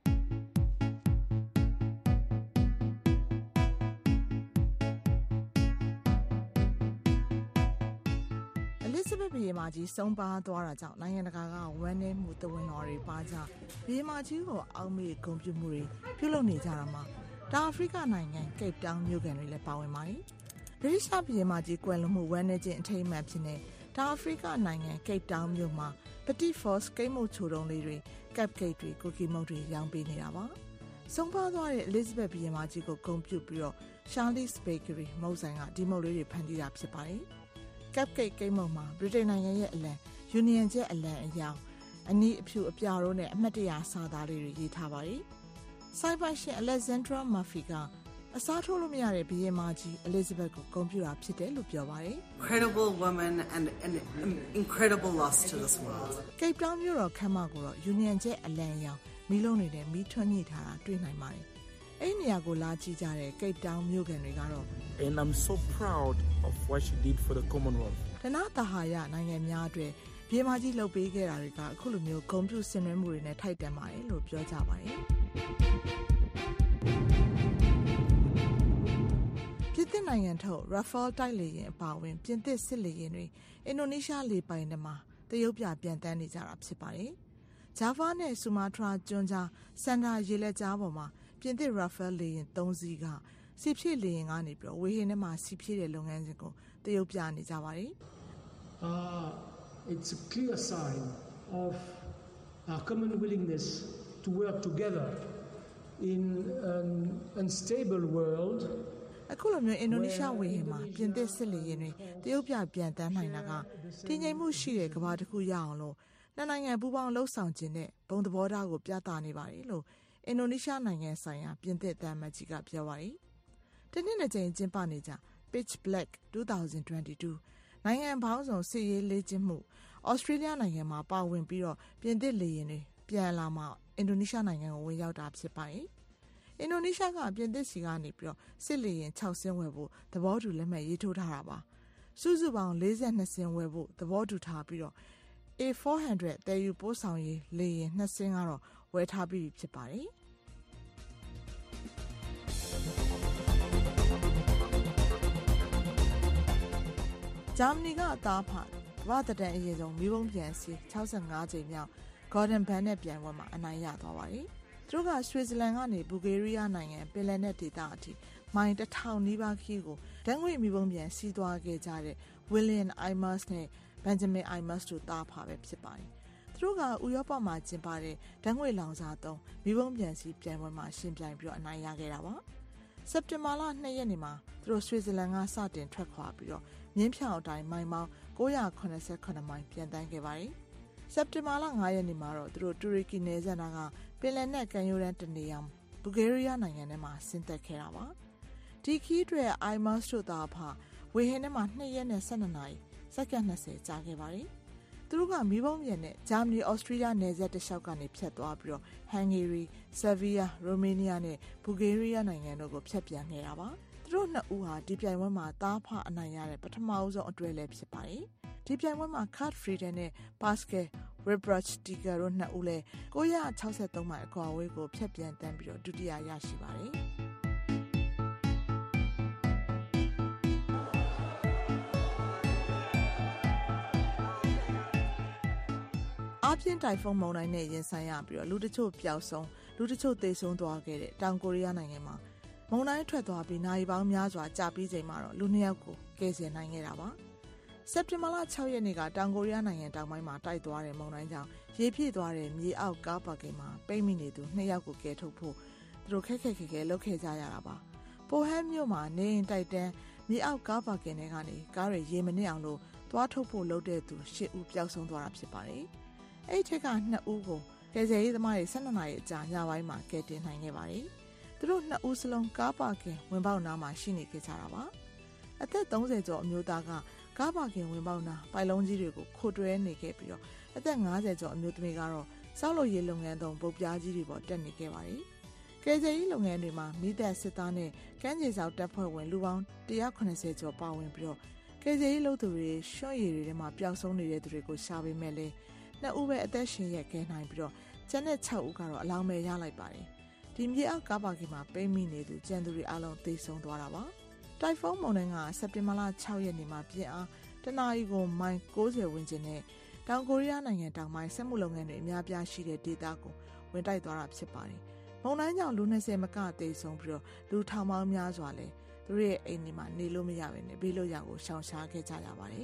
Speaker 6: ဘုရင်မကြီးဆုံးပါသွားတာကြောင့်နိုင်ငံတကာကဝမ်းနည်းမှုသဝဏ်တော်တွေပါကြဘုရင်မကြီးကိုအောက်မေ့ဂုဏ်ပြုမှုတွေပြုလုပ်နေကြတာမှာတောင်အာဖရိကနိုင်ငံကိတ်တောင်မြို့ကန်တွေလည်းပါဝင်ပါတယ်ဗြိတိရှဘုရင်မကြီးကွယ်လွန်မှုဝမ်းနည်းခြင်းအထိမ်းအမှတ်ဖြစ်နေတောင်အာဖရိကနိုင်ငံကိတ်တောင်မြို့မှာ Petit Force ကိတ်မုတ်ချိုတုံးလေးတွေ Cupcake တွေ Cookie မုတ်တွေရောင်းပေးနေတာပါဆုံးပါသွားတဲ့ Elizabeth ဘုရင်မကြီးကိုဂုဏ်ပြုပြီးတော့ Charlie's Bakery မုတ်ဆိုင်ကဒီမုတ်လေးတွေဖန်တီးတာဖြစ်ပါတယ်Cupcake ကိတ်မုန့်မှာဗြိတိန်နိုင်ငံရဲ့အလံ Union Jack အလံအရောင်အနီးအဖြူအပြာတို့နဲ့အမှတ်တရစာသားလေးတွေရေးထားပါတယ်။စိုက်ပိုင်ရှင် Alexandra Murphy ကအစားထိုးလို့မရတဲ့ဘုရင်မကြီး Elizabeth ကိုဂုဏ်ပြုတာဖြစ်တယ်လို့ပြောပါတယ်။
Speaker 16: Incredible woman and an incredible loss to this world.
Speaker 6: Cape Town မြို့တော်ခမ်းမကိုတော့ Union Jack အလံအရောင်မီးလုံးတွေနဲ့မီးထွန်းညှိထားတာတွေ့နိုင်ပါတယ်။အဲ့ဒီနေရာကိုလာကြည့်ကြတဲ့ Cape Town မြို့ကန်တွေကတော့
Speaker 17: And I'm so proud of what she did for the Commonwealth.
Speaker 6: တနသာဟာရနိုင်ငံများအတွက်ပြေးမကြီးလှုပ်ပေးခဲ့တာတွေကအခုလိုမျိုးဂုဏ်ပြုဆင်နွှဲမှုတွေနဲ့ထိုက်တန်ပါတယ်လို့ပြောကြပါတယ်ပြင်သစ်နိုင်ငံထုတ် Rafale တိုက်လေယာဉ်အပါအဝင်ပြင်သစ်စစ်လေယာဉ်တွေအင်ဒိုနီးရှားလေပိုင်နက်မှာတရုတ်ပြပြန်တန်းနေကြတာဖြစ်ပါတယ်။ Java နဲ့ဆူမာထရာကျွန်းကြားစန်ဒါရေလက်ကြားပေါ်မှာပြင်သစ် Rafale လေယာဉ်3စီးကစီဖြည့်လေယာဉ်ကနေပြီးဝေဟင်ထဲမှာစီဖြည့်တဲ့လုပ်ငန်းစဉ်ကိုတရုတ်ပြနေကြပါတယ်
Speaker 17: It's a clear sign of our common willingness to work together in an unstable world.
Speaker 6: အခုလိုမျိုးအင်ဒိုနီးရှားဝေဟင်မှာပြင်သစ်စစ်လေယာဉ်တွေတရုတ်ပြပြန်တန်းနိုင်တာကတည်ငြိမ်မှုရှိတဲ့ကမ္ဘာတစ်ခုရအောင်လို့နှစ်နိုင်ငံပူးပေါင်းလှုပ်ဆောင်ခြင်းနဲ့ဘုံသဘောထားကိုပြသနေပါတယ်လို့အင်ဒိုနီးရှားနိုင်ငံဆိုင်ရာပြင်သစ်တမန်ကြီးကပြောပါတယ်။တနင်္လာနေ့ကျင်းပနေကြ Pitch Black 2022နိုင်ငံပေါင်းစုံစစ်ရေးလေ့ကျင့်မှုဩစတြေးလျနိုင်ငံမှာပါဝင်ပြီးတော့ပြင်သစ်လေယာဉ်တွေပြန်လာမှအင်ဒိုနီးရှားနိုင်ငံကိုဝင်ရောက်တာဖြစ်ပါတယ်။အင်ဒိုနီးရှားကပြင်သစ်စီကနေပြီးတော့စစ်လေယာဉ်6စင်းဝယ်ဖို့သဘောတူလက်မှတ်ရေးထိုးထားတာပါ။စုစုပေါင်း42စင်းဝယ်ဖို့သဘောတူထားပြီးတော့ A400 တည်ယူပို့ဆောင်ရေးလေယာဉ်2စင်းကတော့ဝယ်ထားပြီးဖြစ်ပါတယ်။ဂျာမနီကအသားဖဝတတန်အရင်ဆုံးမိဘုံပြန်စီ65ကြိမ်မြောက် Gordon Bennett ပြိုင်ပွဲမှာအနိုင်ရသွားပါတယ်။သူတို့ကဆွစ်ဇာလန်ကနေဘူဂေးရီးယားနိုင်ငံပင်လယ်နက်ဒေသအထိမိုင်1000နီးပါးခီးကိုဓာတ်ငွေ့မိဘုံပြန်စီးသွားခဲ့ကြတဲ့ William Imers နဲ့ Benjamin Imers တို့သားဖပဲဖြစ်ပါတယ်။သူတို့ကဥရောပမှာကျင်းပတဲ့ဓာတ်ငွေ့လောင်စာသုံးမိဘုံပြန်စီပြိုင်ပွဲမှာရှင်ပြိုင်ပြီးတော့အနိုင်ရခဲ့တာပါ။စက်တင်ဘာလ2ရက်နေ့မှာသူတို့ဆွစ်ဇာလန်ကစတင်ထွက်ခွာပြီးတော့မြင်းဖြောင်အတိုင်းမိုင်ပေါင်း988မိုင်ပြန်တန်းခဲ့ပါတယ်။စက်တင်ဘာလ9ရက်နေ့မှာတော့သူတို့တူရကီနယ်စပ်နာကပင်လယ်နက်ကမ်းရိုးတန်းတနေရာဘူဂေးရီးယားနိုင်ငံထဲမှာဆင်းသက်ခဲ့တာပါ။ဒီခီးတွေအိုင်မတ်စ်တို့သားဖဝေဟင်ထဲမှာ2ရက်နဲ့12နာရီစက္ကန့်20ကြာခဲ့ပါတယ်။သူတို့ကမီးပုံးပြန်နဲ့ဂျာမနီဩစတြေးလျနယ်စပ်တစ်လျှောက်ကနေဖြတ်သွားပြီးတော့ဟန်ဂေရီဆာဗီးယားရိုမေးနီးယားနဲ့ဘူဂေးရီးယားနိုင်ငံတို့ကိုဖြတ်ပြန်ခဲ့တာပါ။သူတို့နှစ်ဦးဟာဒီပြိုင်ပွဲမှာသားဖအနိုင်ရတဲ့ပထမအဆုံးအတွဲလည်းဖြစ်ပါတယ်။ဒီပြိုင်ပွဲမှာ Kurt Frieden နဲ့ Pascal Wehrbrach-Tiger တို့နှစ်ဦးလည်း963မိုင်အကွာအဝေးကိုဖြတ်ပြန်တန်းပြီးတော့ဒုတိယရရှိပါတယ်။အပြင်းတိုင်ဖုန်းမုန်တိုင်းနဲ့ရင်ဆိုင်ရပြီးတော့လူတချို့ပျောက်ဆုံးလူတချို့သေဆုံးသွားခဲ့တဲ့တောင်ကိုရီးယားနိုင်ငံမှာမုန်တိုင်းထွက်သွားပြီးနာရီပေါင်းများစွာကြာပြီးချိန်မှာတော့လူ2ယောက်ကိုကယ်ဆယ်နိုင်ခဲ့တာပါစက်တင်ဘာလ6ရက်နေ့ကတောင်ကိုရီးယားနိုင်ငံတောင်ပိုင်းမှာတိုက်သွားတဲ့မုန်တိုင်းကြောင့်ရေပြည့်သွားတဲ့မြေအောက်ကားပါကင်မှာပိတ်မိနေသူ2ယောက်ကိုကယ်ထုတ်ဖို့သူတို့ခက်ခဲလုပ်ခဲ့ကြရတာပါပိုဟန်မြို့မှာနေရင်တိုက်တန်းမြေအောက်ကားပါကင်တွေကနေကားတွေရေမနစ်အောင်လို့သွားထုတ်ဖို့လုပ်တဲ့သူ10ဦးပျောက်ဆုံးသွားတာဖြစ်ပါတယ်အဲ့ထက်က2ဦးကိုကယ်ဆယ်ရေးသမားတွေ12နာရီအကြာညပိုင်းမှာကယ်တင်နိုင်ခဲ့ပါတယ်သူတို့2ဦးစလုံးကားပါကင်ဝင်ပေါက်နားမှာရှိနေခဲ့ကြတာပါအသက်30ကျော်အမျိုးသားကကားပါကင်ဝင်ပေါက်နားပိုင်လုံးကြီးတွေကိုခိုတွဲနေခဲ့ပြီးတော့အသက်50ကျော်အမျိုးသမီးကတော့စောက်လို့ရေးလုပ်ငန်းသုံးပုတ်ပြားကြီးတွေပေါ်တက်နေခဲ့ပါတယ်ကယ်ဆယ်ရေးလုပ်ငန်းတွေမှာမိသက်စစ်သားနဲ့ကမ်းခြေစောက်တပ်ဖွဲ့ဝင်လူပေါင်း190ကျော်ပါဝင်ပြီးတော့ကယ်ဆယ်ရေးလုပ်သူတွေရွှွန့်ရည်တွေထဲမှာပျောက်ဆုံးနေတဲ့သူတွေကိုရှာပေးမဲ့လေ2ဦးပဲအသက်ရှင်ရက်ခဲ့နိုင်ပြီးတော့ကျန်တဲ့6ဦးကတော့အလောင်းပဲရလိုက်ပါတယ်ဒီမြေအောက်ကားပါကင်မှာပိတ်မိနေသူကျန်သူတွေအလုံးသေဆုံးသွားတာပါတိုင်ဖုန်းမုန်တိုင်းကစက်တင်ဘာလ6ရက်နေ့မှာပြင်းအားတနအီကိုမိုင်90ဝန်းကျင်နဲ့တောင်ကိုရီးယားနိုင်ငံတောင်ပိုင်းစက်မှုလုပ်ငန်းတွေအများပြားရှိတဲ့ဒေသကိုဝင်တိုက်သွားတာဖြစ်ပါတယ်မုန်တိုင်းကြောင့်လူ20မကသေဆုံးပြီးတော့လူထောင်ပေါင်းများစွာလည်းသူတို့ရဲ့အိမ်တွေမှာနေလို့မရဘဲနဲ့ဘေးလွတ်ရာကိုရှောင်ရှားခဲ့ကြရပါတယ်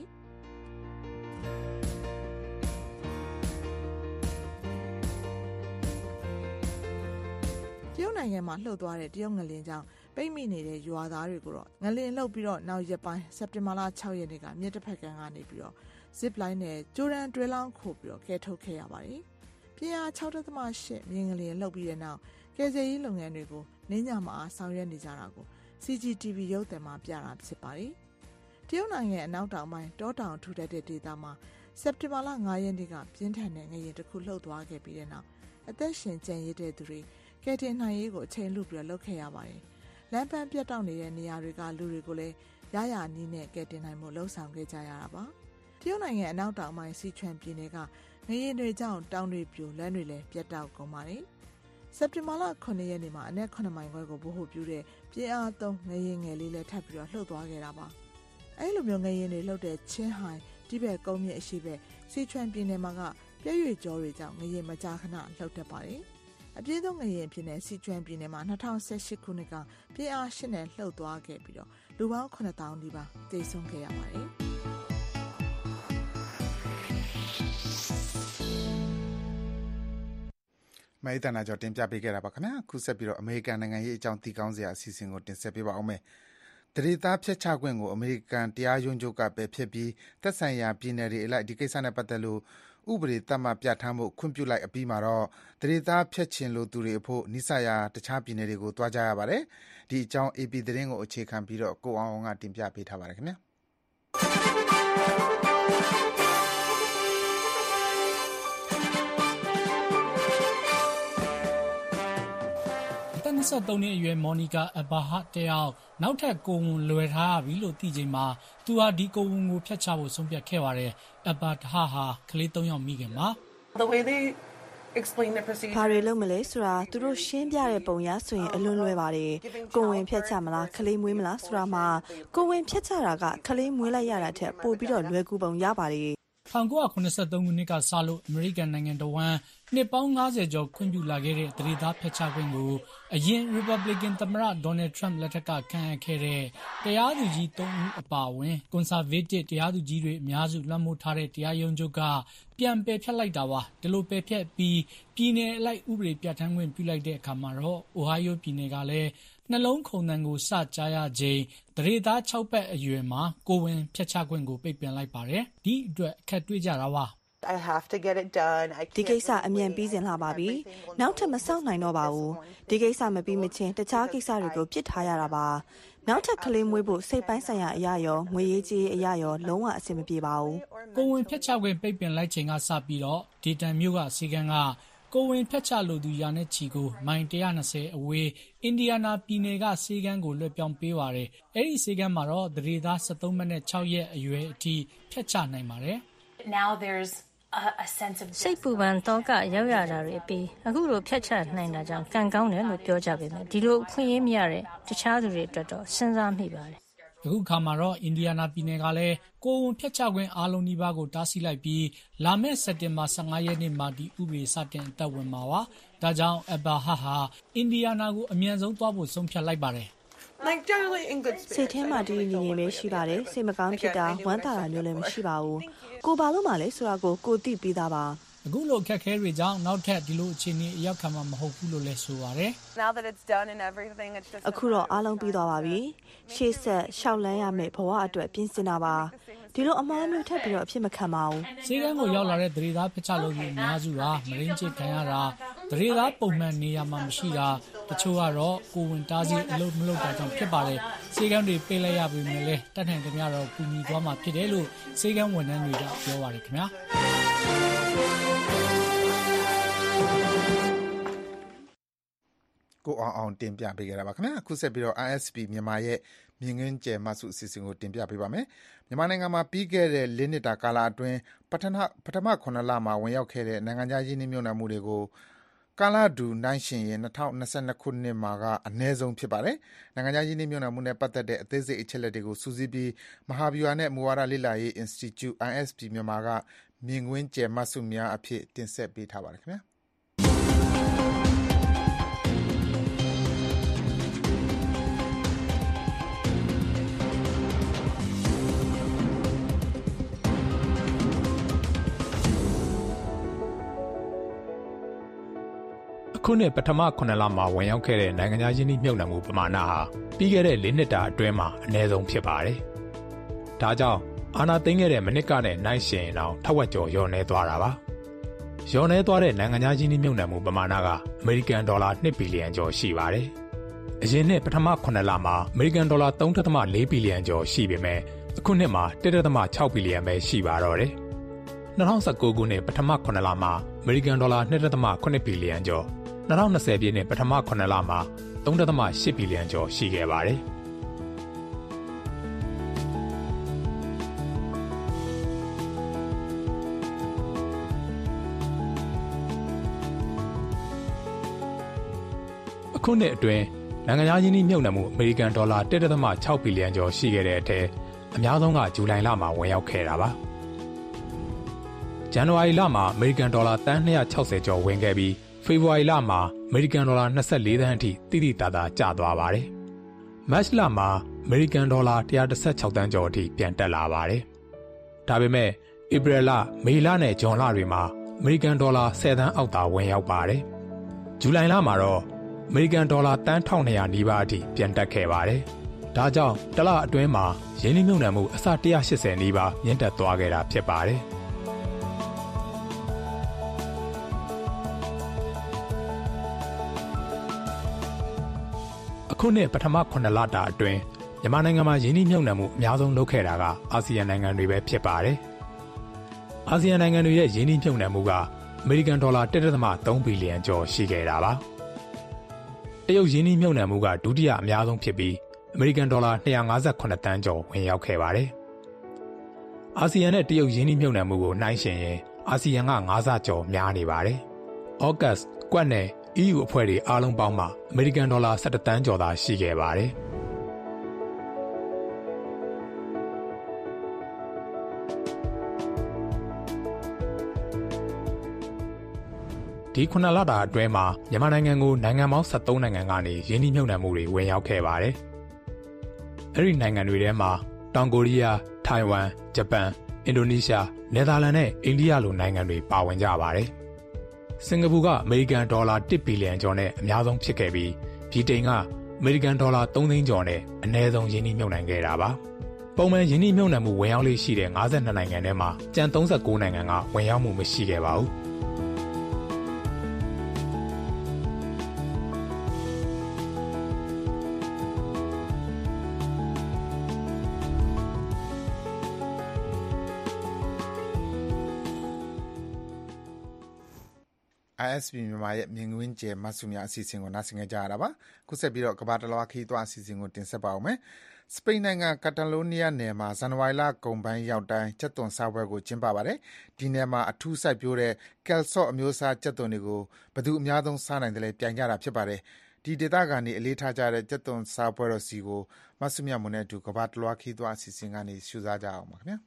Speaker 6: တရုတ်နိုင်ငံမှာလှုပ်သွားတဲ့တရုတ်ငလျင်ကြောင့်ပိတ်မိနေတဲ့ရွာသားတွေကိုတော့ငလျင်လှုပ်ပြီးတော့နောက်ရက်ပိုင်းစက်တင်ဘာလ6ရက်နေ့ကမြစ်တစ်ဖက်ကမ်းကနေပြီးတော့ zip line နဲ့ဂျိုရန်တွဲလောင်းခိုပြီးတော့ကဲထုတ်ခဲ့ရပါတယ်။ပြင်းအား 6.8 မြင်းငလျင်လှုပ်ပြီးတဲ့နောက်ကယ်ဆယ်ရေးလုပ်ငန်းတွေကိုနင်းညမှာဆောင်ရွက်နေကြတာကို CCTV ရုပ်သံမှာပြတာဖြစ်ပါတယ်။တရုတ်နိုင်ငံအနောက်တောင်ပိုင်းတောတောင်ထူထပ်တဲ့ဒေသမှာစက်တင်ဘာလ9ရက်နေ့ကပြင်းထန်တဲ့ငလျင်တစ်ခုလှုပ်သွားခဲ့ပြီးတဲ့နောက်အသက်ရှင်ကျန်ရစ်တဲ့သူတွေကယ်တင်နိုင်ရေးကိုအချိန်လူပြီးတော့လုပ်ခဲ့ရပါတယ်။လမ်းပန်းပြတ်တောက်နေတဲ့နေရာတွေကလူတွေကိုလည်းရရနီးနဲ့ကယ်တင်နိုင်မှုလှုံ့ဆော်ခဲ့ကြရတာပါ။တရုတ်နိုင်ငံအနောက်တောင်ပိုင်းစီချွမ်ပြည်နယ်ကငလျင်တွေကြောင့်တောင်တွေပြိုလမ်းတွေလည်းပြတ်တောက်ကုန်ပါတယ်စက်တင်ဘာလ9ရက်နေ့မှာအနက်9မိုင်ခွဲကိုဗဟိုပြုတဲ့ပြင်းအားသုံးငလျင်ငယ်လေးလည်းထပ်ပြီးတော့လှုပ်သွားခဲ့တာပါအဲ့လိုမျိုးငလျင်တွေလှုပ်တဲ့ချင်းဟိုင်တိဘက်ကုန်းမြင့်အရှိဘက်စီချွမ်ပြည်နယ်မှာကပြည့်ရွေကြောတွေကြောင့်ငလျင်မကြာခဏလှုပ်တတ်ပါတယ်အပြည့်ဆုံးငလျင်ဖြစ်တဲ့စီချွမ်ပြည်နယ်မှာ2018ခုနှစ်ကပြင်းအား8နဲ့လှုပ်သွားခဲ့ပြီးတော့လူပေါင်း9000နီးပါးသေဆုံးခဲ့ရပါတယ်
Speaker 2: မဲတနာကြောတင်ပြပေးခဲ့တာပါခင်ဗျာအခုဆက်ပြီးတော့အမေရိကန်နိုင်ငံရေးအကြောင်းသိကောင်းစရာအစီအစဉ်ကိုတင်ဆက်ပေးပါအောင်မယ်တရေသားဖျက်ချခွင့်ကိုအမေရိကန်တရားရုံးချုပ်ကပယ်ဖျက်ပြီးသက်ဆိုင်ရာပြည်နယ်တွေအလိုက်ဒီကိစ္စနဲ့ပတ်သက်လို့ဥပဒေသတ်မှတ်ပြဋ္ဌာန်းမှုခွင့်ပြုလိုက်အပြီးမှာတော့တရေသားဖျက်ချင်လို့သူတွေအဖို့နိစ္စရာတခြားပြည်နယ်တွေကိုတွားကြရပါတယ်ဒီအကြောင်း AP သတင်းကိုအခြေခံပြီးတော့ကိုအောင်ကတင်ပြပေးထားပါတယ်ခင်ဗျာ
Speaker 18: 23နှစ်အရွယ်မော်နီကာအဘာဟာတယောက်နောက်ထပ်ကိုဝန်လွယ်ထားပြီလို့သိချိန်မှာသူဟာဒီကိုဝန်ကိုဖျက်ချဖို့ဆုံးဖြတ်ခဲ့ပါတယ်အဘာဟာကလေး3ယောက်မိခင်ပါ
Speaker 19: ဘာတွေလုပ်မလဲဆိုတာသူတို့ရှင်းပြတဲ့ပုံရဆိုရင်အလွန်လွယ်ပါတယ်ကိုဝင်ဖျက်ချမလားကလေးမွေးမလားဆိုတာမှာကိုဝင်ဖျက်ချတာကကလေးမွေးလိုက်ရတာထက်ပိုပြီးတော့လွယ်ကူပုံရပါတယ်
Speaker 18: 1983ခုနှစ်ကစလို့အမေရိကန်နိုင်ငံတော်ဝန်နှစ်ပေါင်း90ကျော်ခွင့်ပြုလာခဲ့တဲ့တရေသားဖျက်ချခွင့်ကိုအရင် Republican သမ္မတ Donald Trump လက်ထက်ကခံရခဲ့တဲ့တရားသူကြီး3ဦးအပါအဝင် Conservative တရားသူကြီးတွေအများစုလွှမ်းမိုးထားတဲ့တရားရုံးချုပ်ကပြန်ပယ်ဖျက်လိုက်တာပါဒီလိုပယ်ဖျက်ပြီးပြည်နယ်အလိုက်ဥပဒေပြဋ္ဌာန်းခွင့်ပြုလိုက်တဲ့အခါမှာတော့ Ohio ပြည်နယ်ကလည်းနှလုံးခုန်သံကိုစကြားရချိန်တရေသား6ပတ်အရွယ်မှာကိုဝင်ဖျက်ချခွင့်ကိုပိတ်ပင်လိုက်ပါတယ်ဒီအတွက်အခက်တွေ့ကြတာပါ
Speaker 19: ဒီကိစ္စအမြန်ပြီးစင်လာပါပြီနောက်ထပ်မစောင့်နိုင်တော့ပါဘူးဒီကိစ္စမပြီးမချင်းတခြားကိစ္စတွေကိုပြစ်ထားရတာပါနောက်ထပ်ကလေးမွေးဖို့စိတ်ပိုင်းဆိုင်ရာအရာရောငွေရေးကြေးအရာရောလုံးဝအဆင်မပြေပါဘူး
Speaker 18: ကိုဝင်ဖျက်ချခွင့်ပိတ်ပင်လိုက်ချိန်ကစပြီးတော့ဒေတန်မြို့ကစီကံကကိုဝင်ဖျက်ချလို့သူရာနဲ့ချီကိုမိုင်120အဝေးအင်ဒီယာနာပြည်နယ်ကစေကန်းကိုလွှဲပြောင်းပေးပါတယ်အဲ့ဒီစေကန်းမှာတော့တရေသား73မိနစ်6ရက်အရွယ်အထိဖျက်ချနိုင်ပါတယ်
Speaker 5: Now there'sစိတ်ပူပန်တော့ကရောက်ရတာတွေပြီးအခုလိုဖျက်ချနိုင်တာကြောင့်ကံကောင်းတယ်လို့ပြောကြပေမဲ့ဒီလိုအခွင့်အရေးမရတဲ့တခြားသူတွေအတွက်တော့စဉ်းစားမိပါတယ်
Speaker 18: အခုခါမှာတော့အင်ဒီယာနာပြည်နယ်ကလည်းကိုဝန်ဖျက်ချခွင့်အားလုံးဒီပါကိုတားဆီးလိုက်ပြီးလာမယ့်စက်တင်ဘာ15ရက်နေ့မှာဒီဥပဒေစတင်အသက်ဝင်မှာပါဒါကြောင့်အဘာဟာအင်ဒီယာနာကိုအမြန်ဆုံးသွားဖို့ဆုံးဖြတ်လိုက်ပါတယ်
Speaker 19: စိတ်ထဲမှာဒီညီငယ်ပဲရှိပါတယ်စိတ်မကောင်းဖြစ်တာဝမ်းသာတာမျိုးလည်းမရှိပါဘူးကိုဘာလို့မှလဲဆိုတာကိုသိပြီးသားပါ
Speaker 18: အခုလိုအခက်အခဲတွေကြောင့်နောက်ထပ်ဒီလိုအခြေအနေအရောက်ခံမှာမဟုတ်ဘူးလို့လည်းဆိုပါတယ်
Speaker 19: အခုတော့အားလုံးပြီးသွားပါပြီရှေ့ဆက်ရှောက်လန်းရမယ့်ဘဝအတွက်ပြင်ဆင်တာပါဒီလိုအမှားမျိုးထပ်ပြီးတော့အဖြစ်မခံပါဘူး
Speaker 18: စေကန်းကိုရောက်လာတဲ့တရေသားဖျက်ချလို့အများစုဟာမရင်းချစ်ခံရတာတရေသားပုံမှန်နေရာမှာမရှိတာတချို့ကတော့ကိုဝင်တားစီအလုပ်မလုပ်တာကြောင့်ဖြစ်ပါတယ်စေကန်းတွေပေးလိုက်ရပြီမယ်လေတတ်နိုင်ကြတော့ကူညီသွားမှာဖြစ်တယ်လို့စေကန်းဝန်ထမ်းတွေကပြောပါတယ်ခင်ဗျာ
Speaker 2: ကိုအောင်တင်ပြပေးခဲ့တာပါခင်ဗျာအခုဆက်ပြီးတော့ ISP မြန်မာရဲ့မြင်ကွင်းကျယ်မှစုအစီအစဉ်ကိုတင်ပြပေးပါမယ်မြန်မာနိုင်ငံမှာပြီးခဲ့တဲ့၄နှစ်တာကာလအတွင်းပထမ9လမှာဝင်ရောက်ခဲ့တဲ့နိုင်ငံခြားရင်းနှီးမြှုပ်နှံမှုတွေကိုကာလဒူနိုင်ရှင်ရင်2022ခုနှစ်မှာကအနည်းဆုံးဖြစ်ပါတယ်နိုင်ငံခြားရင်းနှီးမြှုပ်နှံမှုနဲ့ပတ်သက်တဲ့အသေးစိတ်အချက်အလက်တွေကိုစူးစီးပြီးမဟာဗျူဟာနဲ့မူဝါဒလေ့လာရေး Institute ISP မြန်မာကမြင်ကွင်းကျယ်မှစုများအဖြစ်တင်ဆက်ပေးထားပါတယ်ခင်ဗျာ
Speaker 20: ခုနှစ်ပထမ9လမှာဝင်ရောက်ခဲ့တဲ့နိုင်ငံခြားရင်းနှီးမြှုပ်နှံမှုပမာဏဟာပြီးခဲ့တဲ့4နှစ်တာအတွင်းမှာအနည်းဆုံးဖြစ်ပါတယ်။ဒါကြောင့်အာဏာသိမ်းခဲ့တဲ့မနစ်ကနဲ့နိုင်ရှင်အောင်ထက်ဝက်ကျော်လျော့နေသွားတာပါ။လျော့နေသွားတဲ့နိုင်ငံခြားရင်းနှီးမြှုပ်နှံမှုပမာဏကအမေရိကန်ဒေါ်လာ2ဘီလီယံကျော်ရှိပါတယ်။အရင်နှစ်ပထမ9လမှာအမေရိကန်ဒေါ်လာ3.4ဘီလီယံကျော်ရှိပေမဲ့အခုနှစ်မှာ1.6ဘီလီယံပဲရှိပါတော့တယ်။2019ခုနှစ်ပထမ9လမှာအမေရိကန်ဒေါ်လာ2.8ဘီလီယံကျော်2020ပြည့်နှစ်ပထမ9လမှာ3.8ဘီလီယံကျော်ရှိခဲ့ပါတယ်။အခုနှစ်အတွင်းနိုင်ငံခြားရင်းနှီးမြှုပ်နှံမှုအမေရိကန်ဒေါ်လာ 1.6 ဘီလီယံကျော်ရှိခဲ့တဲ့အထက်အများဆုံးကဇူလိုင်လမှာဝင်ရောက်ခဲ့တာပါဇန်နဝါရီလမှာအမေရိကန်ဒေါ်လာတန်း260ကျော်ဝင်ခဲ့ပြီးဖေဖော်ဝါရီလမှာအမေရိကန်ဒေါ်လာ24သန်းအထိတိတိတသာကျသွားပါတယ်မတ်လမှာအမေရိကန်ဒေါ်လာ116သန်းကျော်အထိပြန်တက်လာပါတယ်ဒါပေမဲ့ဧပြီလမေလနဲ့ဇွန်လတွေမှာအမေရိကန်ဒေါ်လာ10သန်းအောက်သာဝင်ရောက်ပါတယ်ဇူလိုင်လမှာတော့အမေရိကန်ဒေါ်လာတန်း1200နီးပါးအထိပြန်တက်ခဲ့ပါတယ်ဒါကြောင့်တစ်လအတွင်းမှာရင်းနှီးမြှုပ်နှံမှုအဆ180နီးပါးမြင့်တက်သွားခဲ့တာဖြစ်ပါတယ်အခုနှစ်ပထမ9လတာအတွင်းမြန်မာနိုင်ငံမှာရင်းနှီးမြှုပ်နှံမှုအများဆုံးလုပ်ခဲ့တာကအာဆီယံနိုင်ငံတွေပဲဖြစ်ပါတယ်အာဆီယံနိုင်ငံတွေရဲ့ရင်းနှီးမြှုပ်နှံမှုကအမေရိကန်ဒေါ်လာ 1.3 ဘီလီယံကျော်ရှိခဲ့တာပါတရုတ်ရင်းနှီးမြှုပ်နှံမှုကဒုတိယအများဆုံးဖြစ်ပြီးအမေရိကန်ဒေါ်လာ258တန်းကျော်ဝင်ရောက်ခဲ့ပါတယ်အာဆီယံနဲ့တရုတ်ရင်းနှီးမြှုပ်နှံမှုကိုနှိုင်းယှဉ်ရင်အာဆီယံက9ဆကျော်များနေပါတယ်ဩဂတ်ကွက်နဲ့ EU အဖွဲ့တွေအားလုံးပေါင်းမှာအမေရိကန်ဒေါ်လာ17တန်းကျော်သာရှိခဲ့ပါတယ်ဒီ9လတာအတွင်းမှာမြန်မာနိုင်ငံကိုနိုင်ငံပေါင်း73နိုင်ငံကနေရင်းနှီးမြှုပ်နှံမှုတွေဝင်ရောက်ခဲ့ပါတယ်။အဲဒီနိုင်ငံတွေထဲမှာတောင်ကိုရီးယား၊ထိုင်ဝမ်၊ဂျပန်၊အင်ဒိုနီးရှား၊နယ်သာလန်နဲ့အိန္ဒိယလိုနိုင်ငံတွေပါဝင်ကြပါတယ်။စင်ကာပူကအမေရိကန်ဒေါ်လာ1ဘီလီယံကျော်နဲ့အများဆုံးဖြစ်ခဲ့ပြီးဗြိတိန်ကအမေရိကန်ဒေါ်လာ3သိန်းကျော်နဲ့အနည်းဆုံးရင်းနှီးမြှုပ်နှံခဲ့တာပါ။ပုံမှန်ရင်းနှီးမြှုပ်နှံမှုဝင်ရောက်လေးရှိတဲ့52နိုင်ငံထဲမှာကျန်39နိုင်ငံကဝင်ရောက်မှုမရှိခဲ့ပါဘူး။
Speaker 2: ISP မြန်မာရဲ့မြင်ကွင်းကျယ်မှတ်စုများအစီအစဉ်ကိုနားဆင်ကြရတာပါခုဆက်ပြီးတော့ကမ္ဘာတလွှားခီးသွွားအစီအစဉ်ကိုတင်ဆက်ပါအောင်မယ်စပိန်နိုင်ငံကက်တလိုးနီးယားနယ်မှာဇန်နဝါရီလကုန်ပိုင်းရောက်တိုင်းကျက်သွန်စားပွဲကိုကျင်းပပါတယ်ဒီနယ်မှာအထူးစိုက်ပျိုးတဲ့ကယ်ဆော့အမျိုးအစားကျက်သွန်တွေကိုဘယ်သူအများဆုံးစားနိုင်တယ်လဲပြိုင်ကြတာဖြစ်ပါတယ်ဒီဒေသကနေအလေးထားကြတဲ့ကျက်သွန်စားပွဲတော်စီကိုမဆုမြတ်မွန်နဲ့အတူကမ္ဘာတလွှားခီးသွွားအစီအစဉ်ကနေရှုစားကြအောင်ပါခင်ဗျာ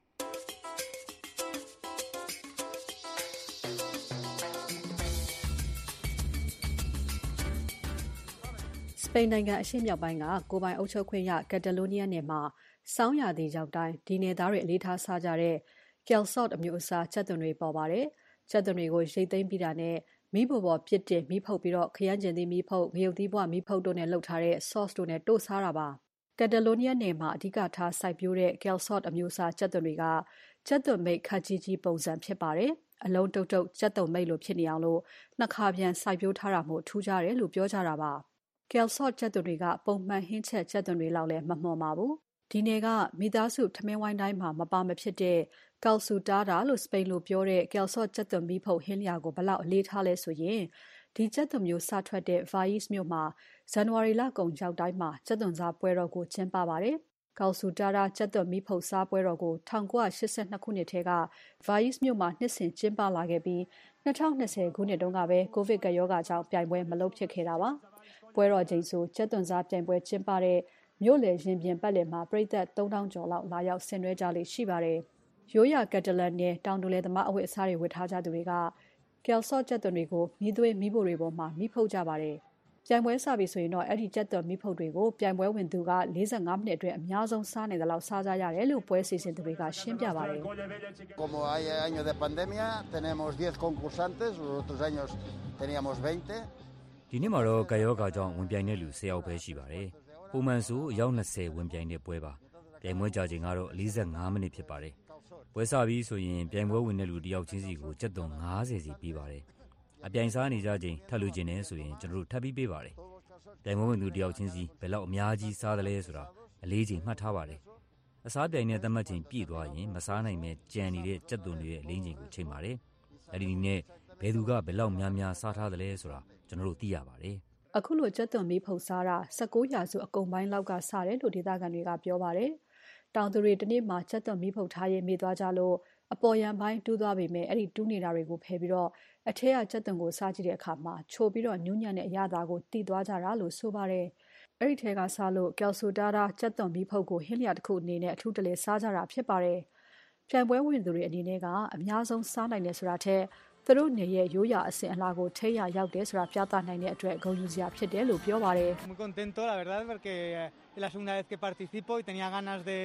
Speaker 21: စပိန်နိုင်ငံအရှေ့မြောက်ပိုင်းကကိုပိုင်အုပ်ချုပ်ခွင့်ရကက်တလိုးနီးယားနယ်မှာစောင်းရာသီရောက်တိုင်းဒီနယ်သားတွေအလေးထားစားကြတဲ့ကယ်ဆော့အမျိုးအစားချက်သွန်တွေပေါ်ပါတယ်။ချက်သွန်တွေကိုရိတ်သိမ်းပြီးတာနဲ့မီးပေါ်ပြစ်တင်မီးဖုတ်ပြီးတော့ခရမ်းကျင်သီးမီးဖုတ်ငရုတ်သီးပွားမီးဖုတ်တို့နဲ့လှုပ်ထားတဲ့ sauce တို့နဲ့တို့စားတာပါ။ကက်တလိုးနီးယားနယ်မှာအဓိကထားစိုက်ပျိုးတဲ့ကယ်ဆော့အမျိုးအစားချက်သွန်တွေကချက်သွန်မိတ်ခက်ကြီးပုံစံဖြစ်ပါတယ်။အလုံးတုတ်တုတ်ချက်သွန်မိတ်လိုဖြစ်နေအောင်လို့နှစ်ခါပြန်စိုက်ပျိုးထားတာမို့ထူးခြားတယ်လို့ပြောကြတာပါ။ကယ်ဆော့ချက်သွန်တွေကပုံမှန်ဟင်းချက်ချက်သွန်တွေလောက်လည်းမမှန်ပါဘူး။ဒီနယ်ကမိသားစုထမင်းဝိုင်းတိုင်းမှာမပါမဖြစ်တဲ့ကောက်ဆူတာတာလို့စပိန်လိုပြောတဲ့ကယ်ဆော့ချက်သွန်မီးဖုတ်ဟင်းလျာကိုဘလောက်အလေးထားလဲဆိုရင်ဒီချက်သွန်မျိုးစထွက်တဲ့ Valls မြို့မှာဇန်နဝါရီလကုန်ရောက်တိုင်းမှာချက်သွန်စားပွဲတော်ကိုကျင်းပပါတယ်။ကောက်ဆူတာတာချက်သွန်မီးဖုတ်စားပွဲတော်ကို1982ခုနှစ်ထဲက Valls မြို့မှာနှစ်စဉ်ကျင်းပလာခဲ့ပြီး2020ခုနှစ်တုန်းကပဲကိုဗစ်ကပ်ရောဂါကြောင့်ပြိုင်ပွဲမလုပ်ဖြစ်ခဲ့တာပါ။ပွဲတော်ချိန်ဆိုချက်သွန်စားပြိုင်ပွဲကျင်းပတဲ့မြို့လယ်ရင်ပြင်ပတ်လည်မှာပြည်သက်3000ကျော်လောက်လာရောက်ဆင်နွှဲကြလိမ့်ရှိပါတယ်။ရိုးရာကက်တလန်နယ်တောင်တူလယ်သမားအဝတ်အစားတွေဝတ်ထားကြသူတွေကကယ်ဆော့ချက်သွန်တွေကိုမီးသွေးမီးဖိုတွေပေါ်မှာမီးဖုတ်ကြပါတယ်။ပြိုင်ပွဲစပြီဆိုရင်တော့အဲ့ဒီချက်သွန်မီးဖုတ်တွေကိုပြိုင်ပွဲဝင်သူက45မိနစ်အတွင်းအများဆုံးစားနိုင်တဲ့လောက်စားကြရတယ်လို့ပွဲစီစဉ်သူတွေကရှင်းပြပါတယ်။
Speaker 22: Como hay año de pandemia tenemos 10 concursantes, los otros años teníamos 20
Speaker 23: ဒီနေ့မှာတော့ကာယောဂါကြောင့်ဝင်ပြိုင်တဲ့လူ10ယောက်ပဲရှိပါတယ်။ပုံမှန်ဆိုအယောက်20ဝင်ပြိုင်တဲ့ပွဲပါ။ပြိုင်ပွဲကြာချိန်ကတော့45မိနစ်ဖြစ်ပါတယ်။ပွဲစပြီးဆိုရင်ပြိုင်ပွဲဝင်တဲ့လူတယောက်ချင်းစီကိုကြက်သွန်50စီပေးပါတယ်။အပြိုင်စားနေကြချိန်ထပ်လို့ကျင်နေဆိုရင်ကျွန်တော်တို့ထပ်ပြီးပေးပါတယ်။ပြိုင်ပွဲဝင်သူတယောက်ချင်းစီဘယ်လောက်အများကြီးစားတယ်လဲဆိုတာအလေးချိန်မှတ်ထားပါတယ်။အစားပြိုင်တဲ့သတ်မှတ်ချိန်ပြည့်သွားရင်မစားနိုင်မဲ့ကြံနေတဲ့ကြက်သွန်တွေရဲ့အလေးချိန်ကိုချိန်ပါတယ်။အဲဒီနည်းနဲ့ဘယ်သူကဘယ်လောက်များများစားထားတယ်လဲဆိုတာကျွန်တော်တို့သိရပါတယ်
Speaker 21: ။အခုလိုချက်သွန်မီးဖုတ်စားတာ19ရာစုအကုန်ပိုင်းလောက်ကစတယ်လို့ဒေသခံတွေကပြောပါတယ်။တောင်သူတွေတနေ့မှာချက်သွန်မီးဖုတ်ထားရင်မိသွားကြလို့အပေါ်ယံပိုင်းတူးသွားပေမဲ့အဲ့ဒီတူးနေတာတွေကိုဖယ်ပြီးတော့အထက်ကကြက်သွန်ကိုစားကြည့်တဲ့အခါမှာချိုပြီးတော့ညဉ့်ညံ့တဲ့အရာသာကိုတည်သွားကြတာလို့ဆိုပါတယ်။အဲ့ဒီထဲကစားလို့ကယ်ဆိုတာတာကြက်သွန်မီးဖုတ်ကိုဟင်းလျာတစ်ခုအနေနဲ့အထူးတလဲစားကြတာဖြစ်ပါတယ်။ပြိုင်ပွဲဝင်သူတွေအနေနဲ့ကအများဆုံးစားနိုင်တယ်ဆိုတာထက်သူတို့နေရဲ့ရိုးရာအစဉ်အလာကိုထိရရောက်တယ်ဆိုတာပြသနိုင်တဲ့အတွက်ဂုဏ်ယူစရာဖြစ်တယ်လို့ပြောပါတယ်။
Speaker 1: Muy contento la verdad porque es la segunda vez que participo y tenía ganas de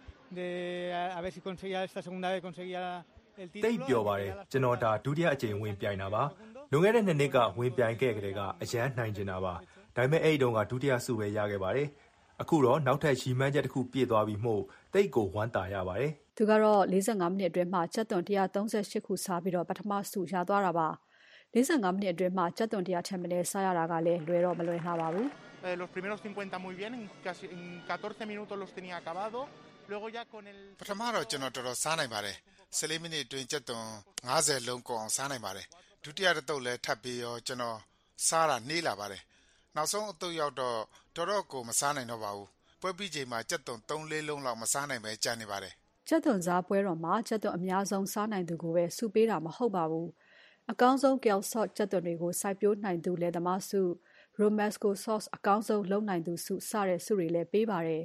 Speaker 1: a ver si conseguía esta segunda vez conseguía el título
Speaker 4: တိတ်ပြောပါတယ်ကျွန်တော်ဒါဒုတိယအကြိမ်ဝင်ပြိုင်တာပါလွန်ခဲ့တဲ့2နှစ်ကဝင်ပြိုင်ခဲ့ကြတဲ့ကအရန်နိုင်ကျင်တာပါဒါပေမဲ့အဲ့ဒီတုန်းကဒုတိယဆုပဲရခဲ့ပါတယ်အခုတော့နောက်ထပ်ရှီမန်းချက်တစ်ခုပြည့်သွားပြီးမှတိတ်ကိုဝမ်းသာရပါတယ်
Speaker 21: သူကတော့45မိနစ်အတွင်းမှာကြက်သွန်138ခုစားပြီးတော့ပထမဆုရသွားတာပါ45မိနစ်အတွင်းမှာကြက်သွန်100ထက်မနည်းစားရတာကလည်းလွယ်တော့မလွယ်လှပါဘူး
Speaker 7: Los primeros 50 muy bien en 14 minutos los tenía acabado luego ya con el
Speaker 2: ပထမတော့ကျွန်တော်တော်တော်စားနိုင်ပါတယ်14မိနစ်အတွင်းကြက်သွန်50လုံးကိုအောင်စားနိုင်ပါတယ်ဒုတိယတစ်သုတ်လည်းထပ်ပြီးရောကျွန်တော်စားတာနှေးလာပါတယ်နောက်ဆုံးအသုတ်ရောက်တော့တော်တော်ကိုမစားနိုင်တော့ပါဘူးပွဲပြီးချိန်မှာကြက်သွန်3-4လုံးလောက်မစားနိုင်ပဲကျန်နေပါတယ်
Speaker 21: ကြက်သွန်စားပွဲတော်မှာကြက်သွန်အများဆုံးစားနိုင်သူကိုပဲစုပေးတာမဟုတ်ပါဘူးအကောင်းဆုံး Gelsot ကြက်သွန်တွေကိုစိုက်ပျိုးနိုင်သူလယ်သမားစု Romesco sauce အကောင်းဆုံးလုပ်နိုင်သူစုစတဲ့စုတွေလည်းပေးပါတယ်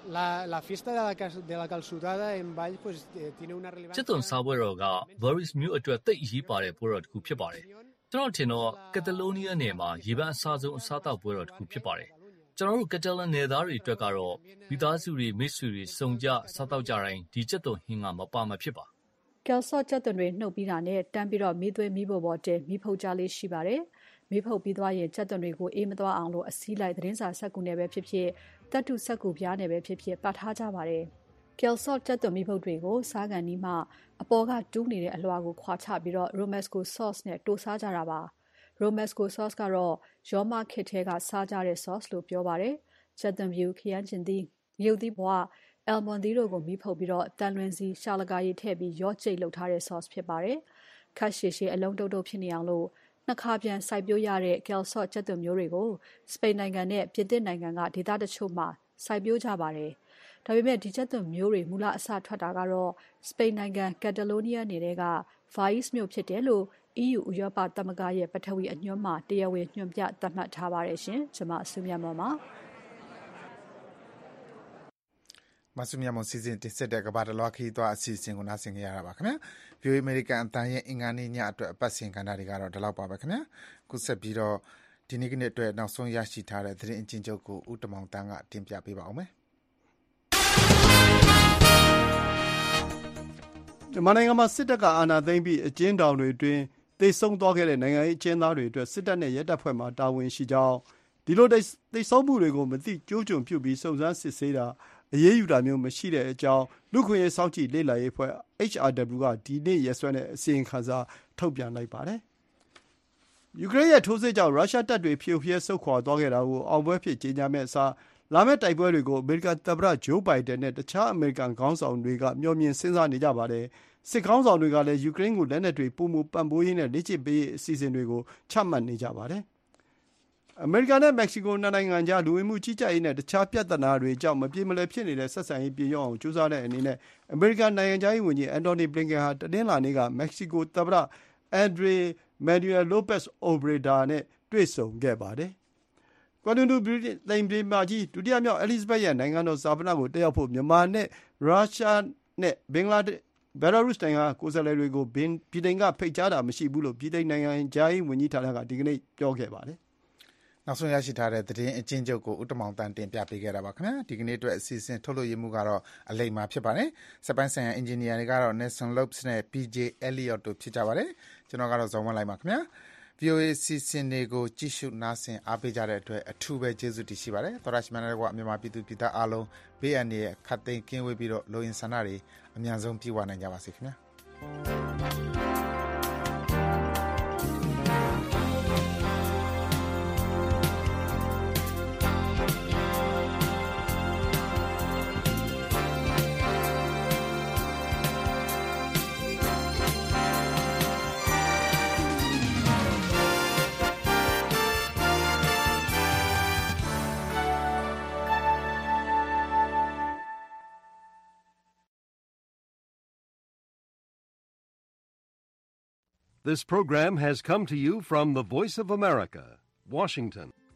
Speaker 1: La fiesta de la calçotada en Vall pues tiene una relevancia
Speaker 24: ကျက်သွန်စားပွဲတော်က Boris မြို့အတွက်သိပ်အရေးပါတဲ့ပွဲတော်တစ်ခုဖြစ်ပါတယ်ကျွန်တော်ထင်တော့ကက်တလိုးနီးယားနယ်မှာရေပန်းအစားဆုံးအစားတောက်ပွဲတော်တစ်ခုဖြစ်ပါတယ်ကျွန်တော်တို့ကက်တလန်နယ်သားတွေအတွက်ကတော့မိသားစုတွေမိတ်ဆွေတွေစုံကြစားတောက်ကြတိုင်းဒီကျက်သွန်ဟင်းကမပါမဖြစ်ပါ
Speaker 21: Gelsot ကြက်သွန်တွေနှုတ်ပြီးတာနဲ့တန်းပြီးတော့မီးသွေးမီးပေါ်တင်မီးဖုတ်ကြလေးရှိပါတယ်မီးဖုတ်ပြီးသွားရင်ကြက်သွန်တွေကိုအေးမသွားအောင်လို့အစည်းလိုက်သတင်းစာစက်ကူနဲ့ပဲဖြစ်ဖြစ်တပ်တုစက်ကူပြားနဲ့ပဲဖြစ်ဖြစ်ပတ်ထားကြပါတယ် Gelsot ကြက်သွန်မီးဖုတ်တွေကိုစားကန်နီးမှအပေါ်ကတူးနေတဲ့အလွှာကိုခွာချပြီးတော့ Romesco sauce နဲ့တိုးစားကြတာပါ Romesco sauce ကတော့ရောမခစ်ထဲကစားကြတဲ့ sauce လို့ပြောပါတယ်ကြက်သွန်ပြူခရမ်းကျင်သီးမြုပ်သီးဘွားအယ်မွန်သီးတို့ကိုမီးဖုတ်ပြီးတော့တန်လွင်စီရှာလကာရီထည့်ပြီးရော့ကျိတ်လုပ်ထားတဲ့ sauce ဖြစ်ပါတယ်ခက်ရှည်ရှည်အလုံးတုတ်တုတ်ဖြစ်နေအောင်လို့နှစ်ခါပြန်စိုက်ပျိုးရတဲ့ Gelsot ကြက်သွန်မျိုးတွေကိုစပိန်နိုင်ငံနဲ့ပြင်သစ်နိုင်ငံကဒေသတချို့မှာစိုက်ပျိုးကြပါတယ်။ဒါပေမဲ့ဒီကြက်သွန်မျိုးတွေမူလအစထွက်တာကတော့စပိန်နိုင်ငံကက်တလိုးနီးယားနယ်ထဲက Valls မြို့ဖြစ်တယ်လို့ EU ဥရောပသမဂ္ဂရဲ့ပထဝီအညွှန်းမှာတရားဝင်ညွှန်ပြသတ်မှတ်ထားပါတယ်ရှင်။ကျွန်မဆုမြတ်မော်ပါ
Speaker 2: မဆုမြတ်မွန်စီစဉ်တင်ဆက်တဲ့ကဘာတလွားခီးသွားအစီအစဉ်ကိုနားဆင်ကြရတာပါခင်ဗျာ။ VOA American အတန်းရဲ့အင်္ဂါနေ့ညအတွက်အပတ်စဉ်ကဏ္ဍတွေကတော့ဒီလောက်ပါပဲခင်ဗျာ။ခုဆက်ပြီးတော့ဒီနေ့ကနေ့အတွက်နောက်ဆုံးရရှိထားတဲ့သတင်းအကျဉ်းချုပ်ကိုဦးတမောင်တန်းကတင်ပြပေးပါအောင်မယ်
Speaker 3: ။မြန်မာနိုင်ငံမှာစစ်တပ်ကအာဏာသိမ်းပြီးအကျဉ်းထောင်တွေအတွင်းသေဆုံးသွားခဲ့တဲ့နိုင်ငံရေးအကျဉ်းသားတွေအတွက်စစ်တပ်နဲ့ရဲတပ်ဖွဲ့မှတာဝန်ရှိကြောင်းဒီလိုသေဆုံးမှုတွေကိုမသိကျိုးကျွံပြုပြီးစုံစမ်းစစ်ဆေးတာအရေးယူတာမျိုးမရှိတဲ့အကြောင်းလူခွင့်ရေးစောင့်ကြည့်လေ့လာရေးအဖွဲ့ HRW ကဒီနေ့ရက်စွဲနဲ့အစီရင်ခံစာထုတ်ပြန်လိုက်ပါတယ်။ယူကရိန်းရဲ့ထိုးစစ်ကြောင့်ရုရှားတပ်တွေဖျော်ဖျက်ဆုတ်ခွာသွားခဲ့တာကိုအောင်ပွဲဖြစ်ကြေညာမဲ့အစားလာမယ့်တိုက်ပွဲတွေကိုအမေရိကန်သမ္မတဂျိုးဘိုင်ဒန်နဲ့တခြားအမေရိကန်ခေါင်းဆောင်တွေကမျှော်မြင်စဉ်းစားနေကြပါတယ်။စစ်ခေါင်းဆောင်တွေကလည်းယူကရိန်းကိုလက်နက်တွေပိုမိုပံ့ပိုးရေးနဲ့လေ့ကျင့်ပေးရေးအစီအစဉ်တွေကိုချမှတ်နေကြပါတယ်။အမေရိကန်နဲ့မက္ကဆီကိုနှစ်နိုင်ငံကြားလူဝင်မှုကြီးကြပ်ရေးနဲ့တခြားပြဿနာတွေကြောင့်မပြေမလည်ဖြစ်နေတဲ့ဆက်ဆံရေးပြေလျော့အောင်ကြိုးစားတဲ့အနေနဲ့အမေရိကန်နိုင်ငံခြားရေးဝန်ကြီးအန်တိုနီဘလင်ကန်ဟာတနင်္လာနေ့ကမက္ကဆီကိုသမ္မတအန်ဒရေမန်နျူယ်လိုပက်စ်အိုဘရေဒါနဲ့တွေ့ဆုံခဲ့ပါတယ်။ကွာလွန်တူဗြိတိန်ပြည်မကြီးဒုတိယမြောက်အဲလီဇဘက်ရဲ့နိုင်ငံတော်ဈာပနကိုတက်ရောက်ဖို့မြန်မာနဲ့ရုရှားနဲ့ဘင်္ဂလားဒေ့ရှ်ဘယ်လာရုစ်နိုင်ငံကိုယ်စားလှယ်တွေကိုပြည်ထိုင်ကဖိတ်ကြားတာမရှိဘူးလို့ပြည်ထိုင်နိုင်ငံခြားရေးဝန်ကြီးဌာနကဒီကနေ့ပြောခဲ့ပါတယ်
Speaker 2: နောက်ဆုံးရရှိထားတဲ့သတင်းအကျဉ်းချုပ်ကိုဦးတမောင်တန်းတင်ပြပေးခဲ့တာပါခင်ဗျာဒီကနေ့အတွက်အစီအစဉ်ထုတ်လွှင့်ရမှုကတော့အလိမ္မာဖြစ်ပါတယ်စက်ပိုင်းဆိုင်ရာအင်ဂျင်နီယာတွေကတော့ Nelson Lopes နဲ့ PJ Elliot တို့ဖြစ်ကြပါတယ်ကျွန်တော်ကတော့ဇော်ဝင်းလိုက်ပါခင်ဗျာ VOA စီစဉ်တွေကိုကြည့်ရှုနားဆင်အားပေးကြတဲ့အတွက်အထူးပဲကျေးဇူးတင်ရှိပါတယ်သောရရှိမန်တဲ့ကွာမြန်မာပြည်သူပြည်သားအားလုံးဘေးအန္တရာယ်ခတ်သိမ်းကင်းဝေးပြီးတော့လိုအင်ဆန္ဒတွေအများဆုံးပြည့်ဝနိုင်ကြပါစေခင်ဗျာ
Speaker 8: This program has come to you from the Voice of America, Washington.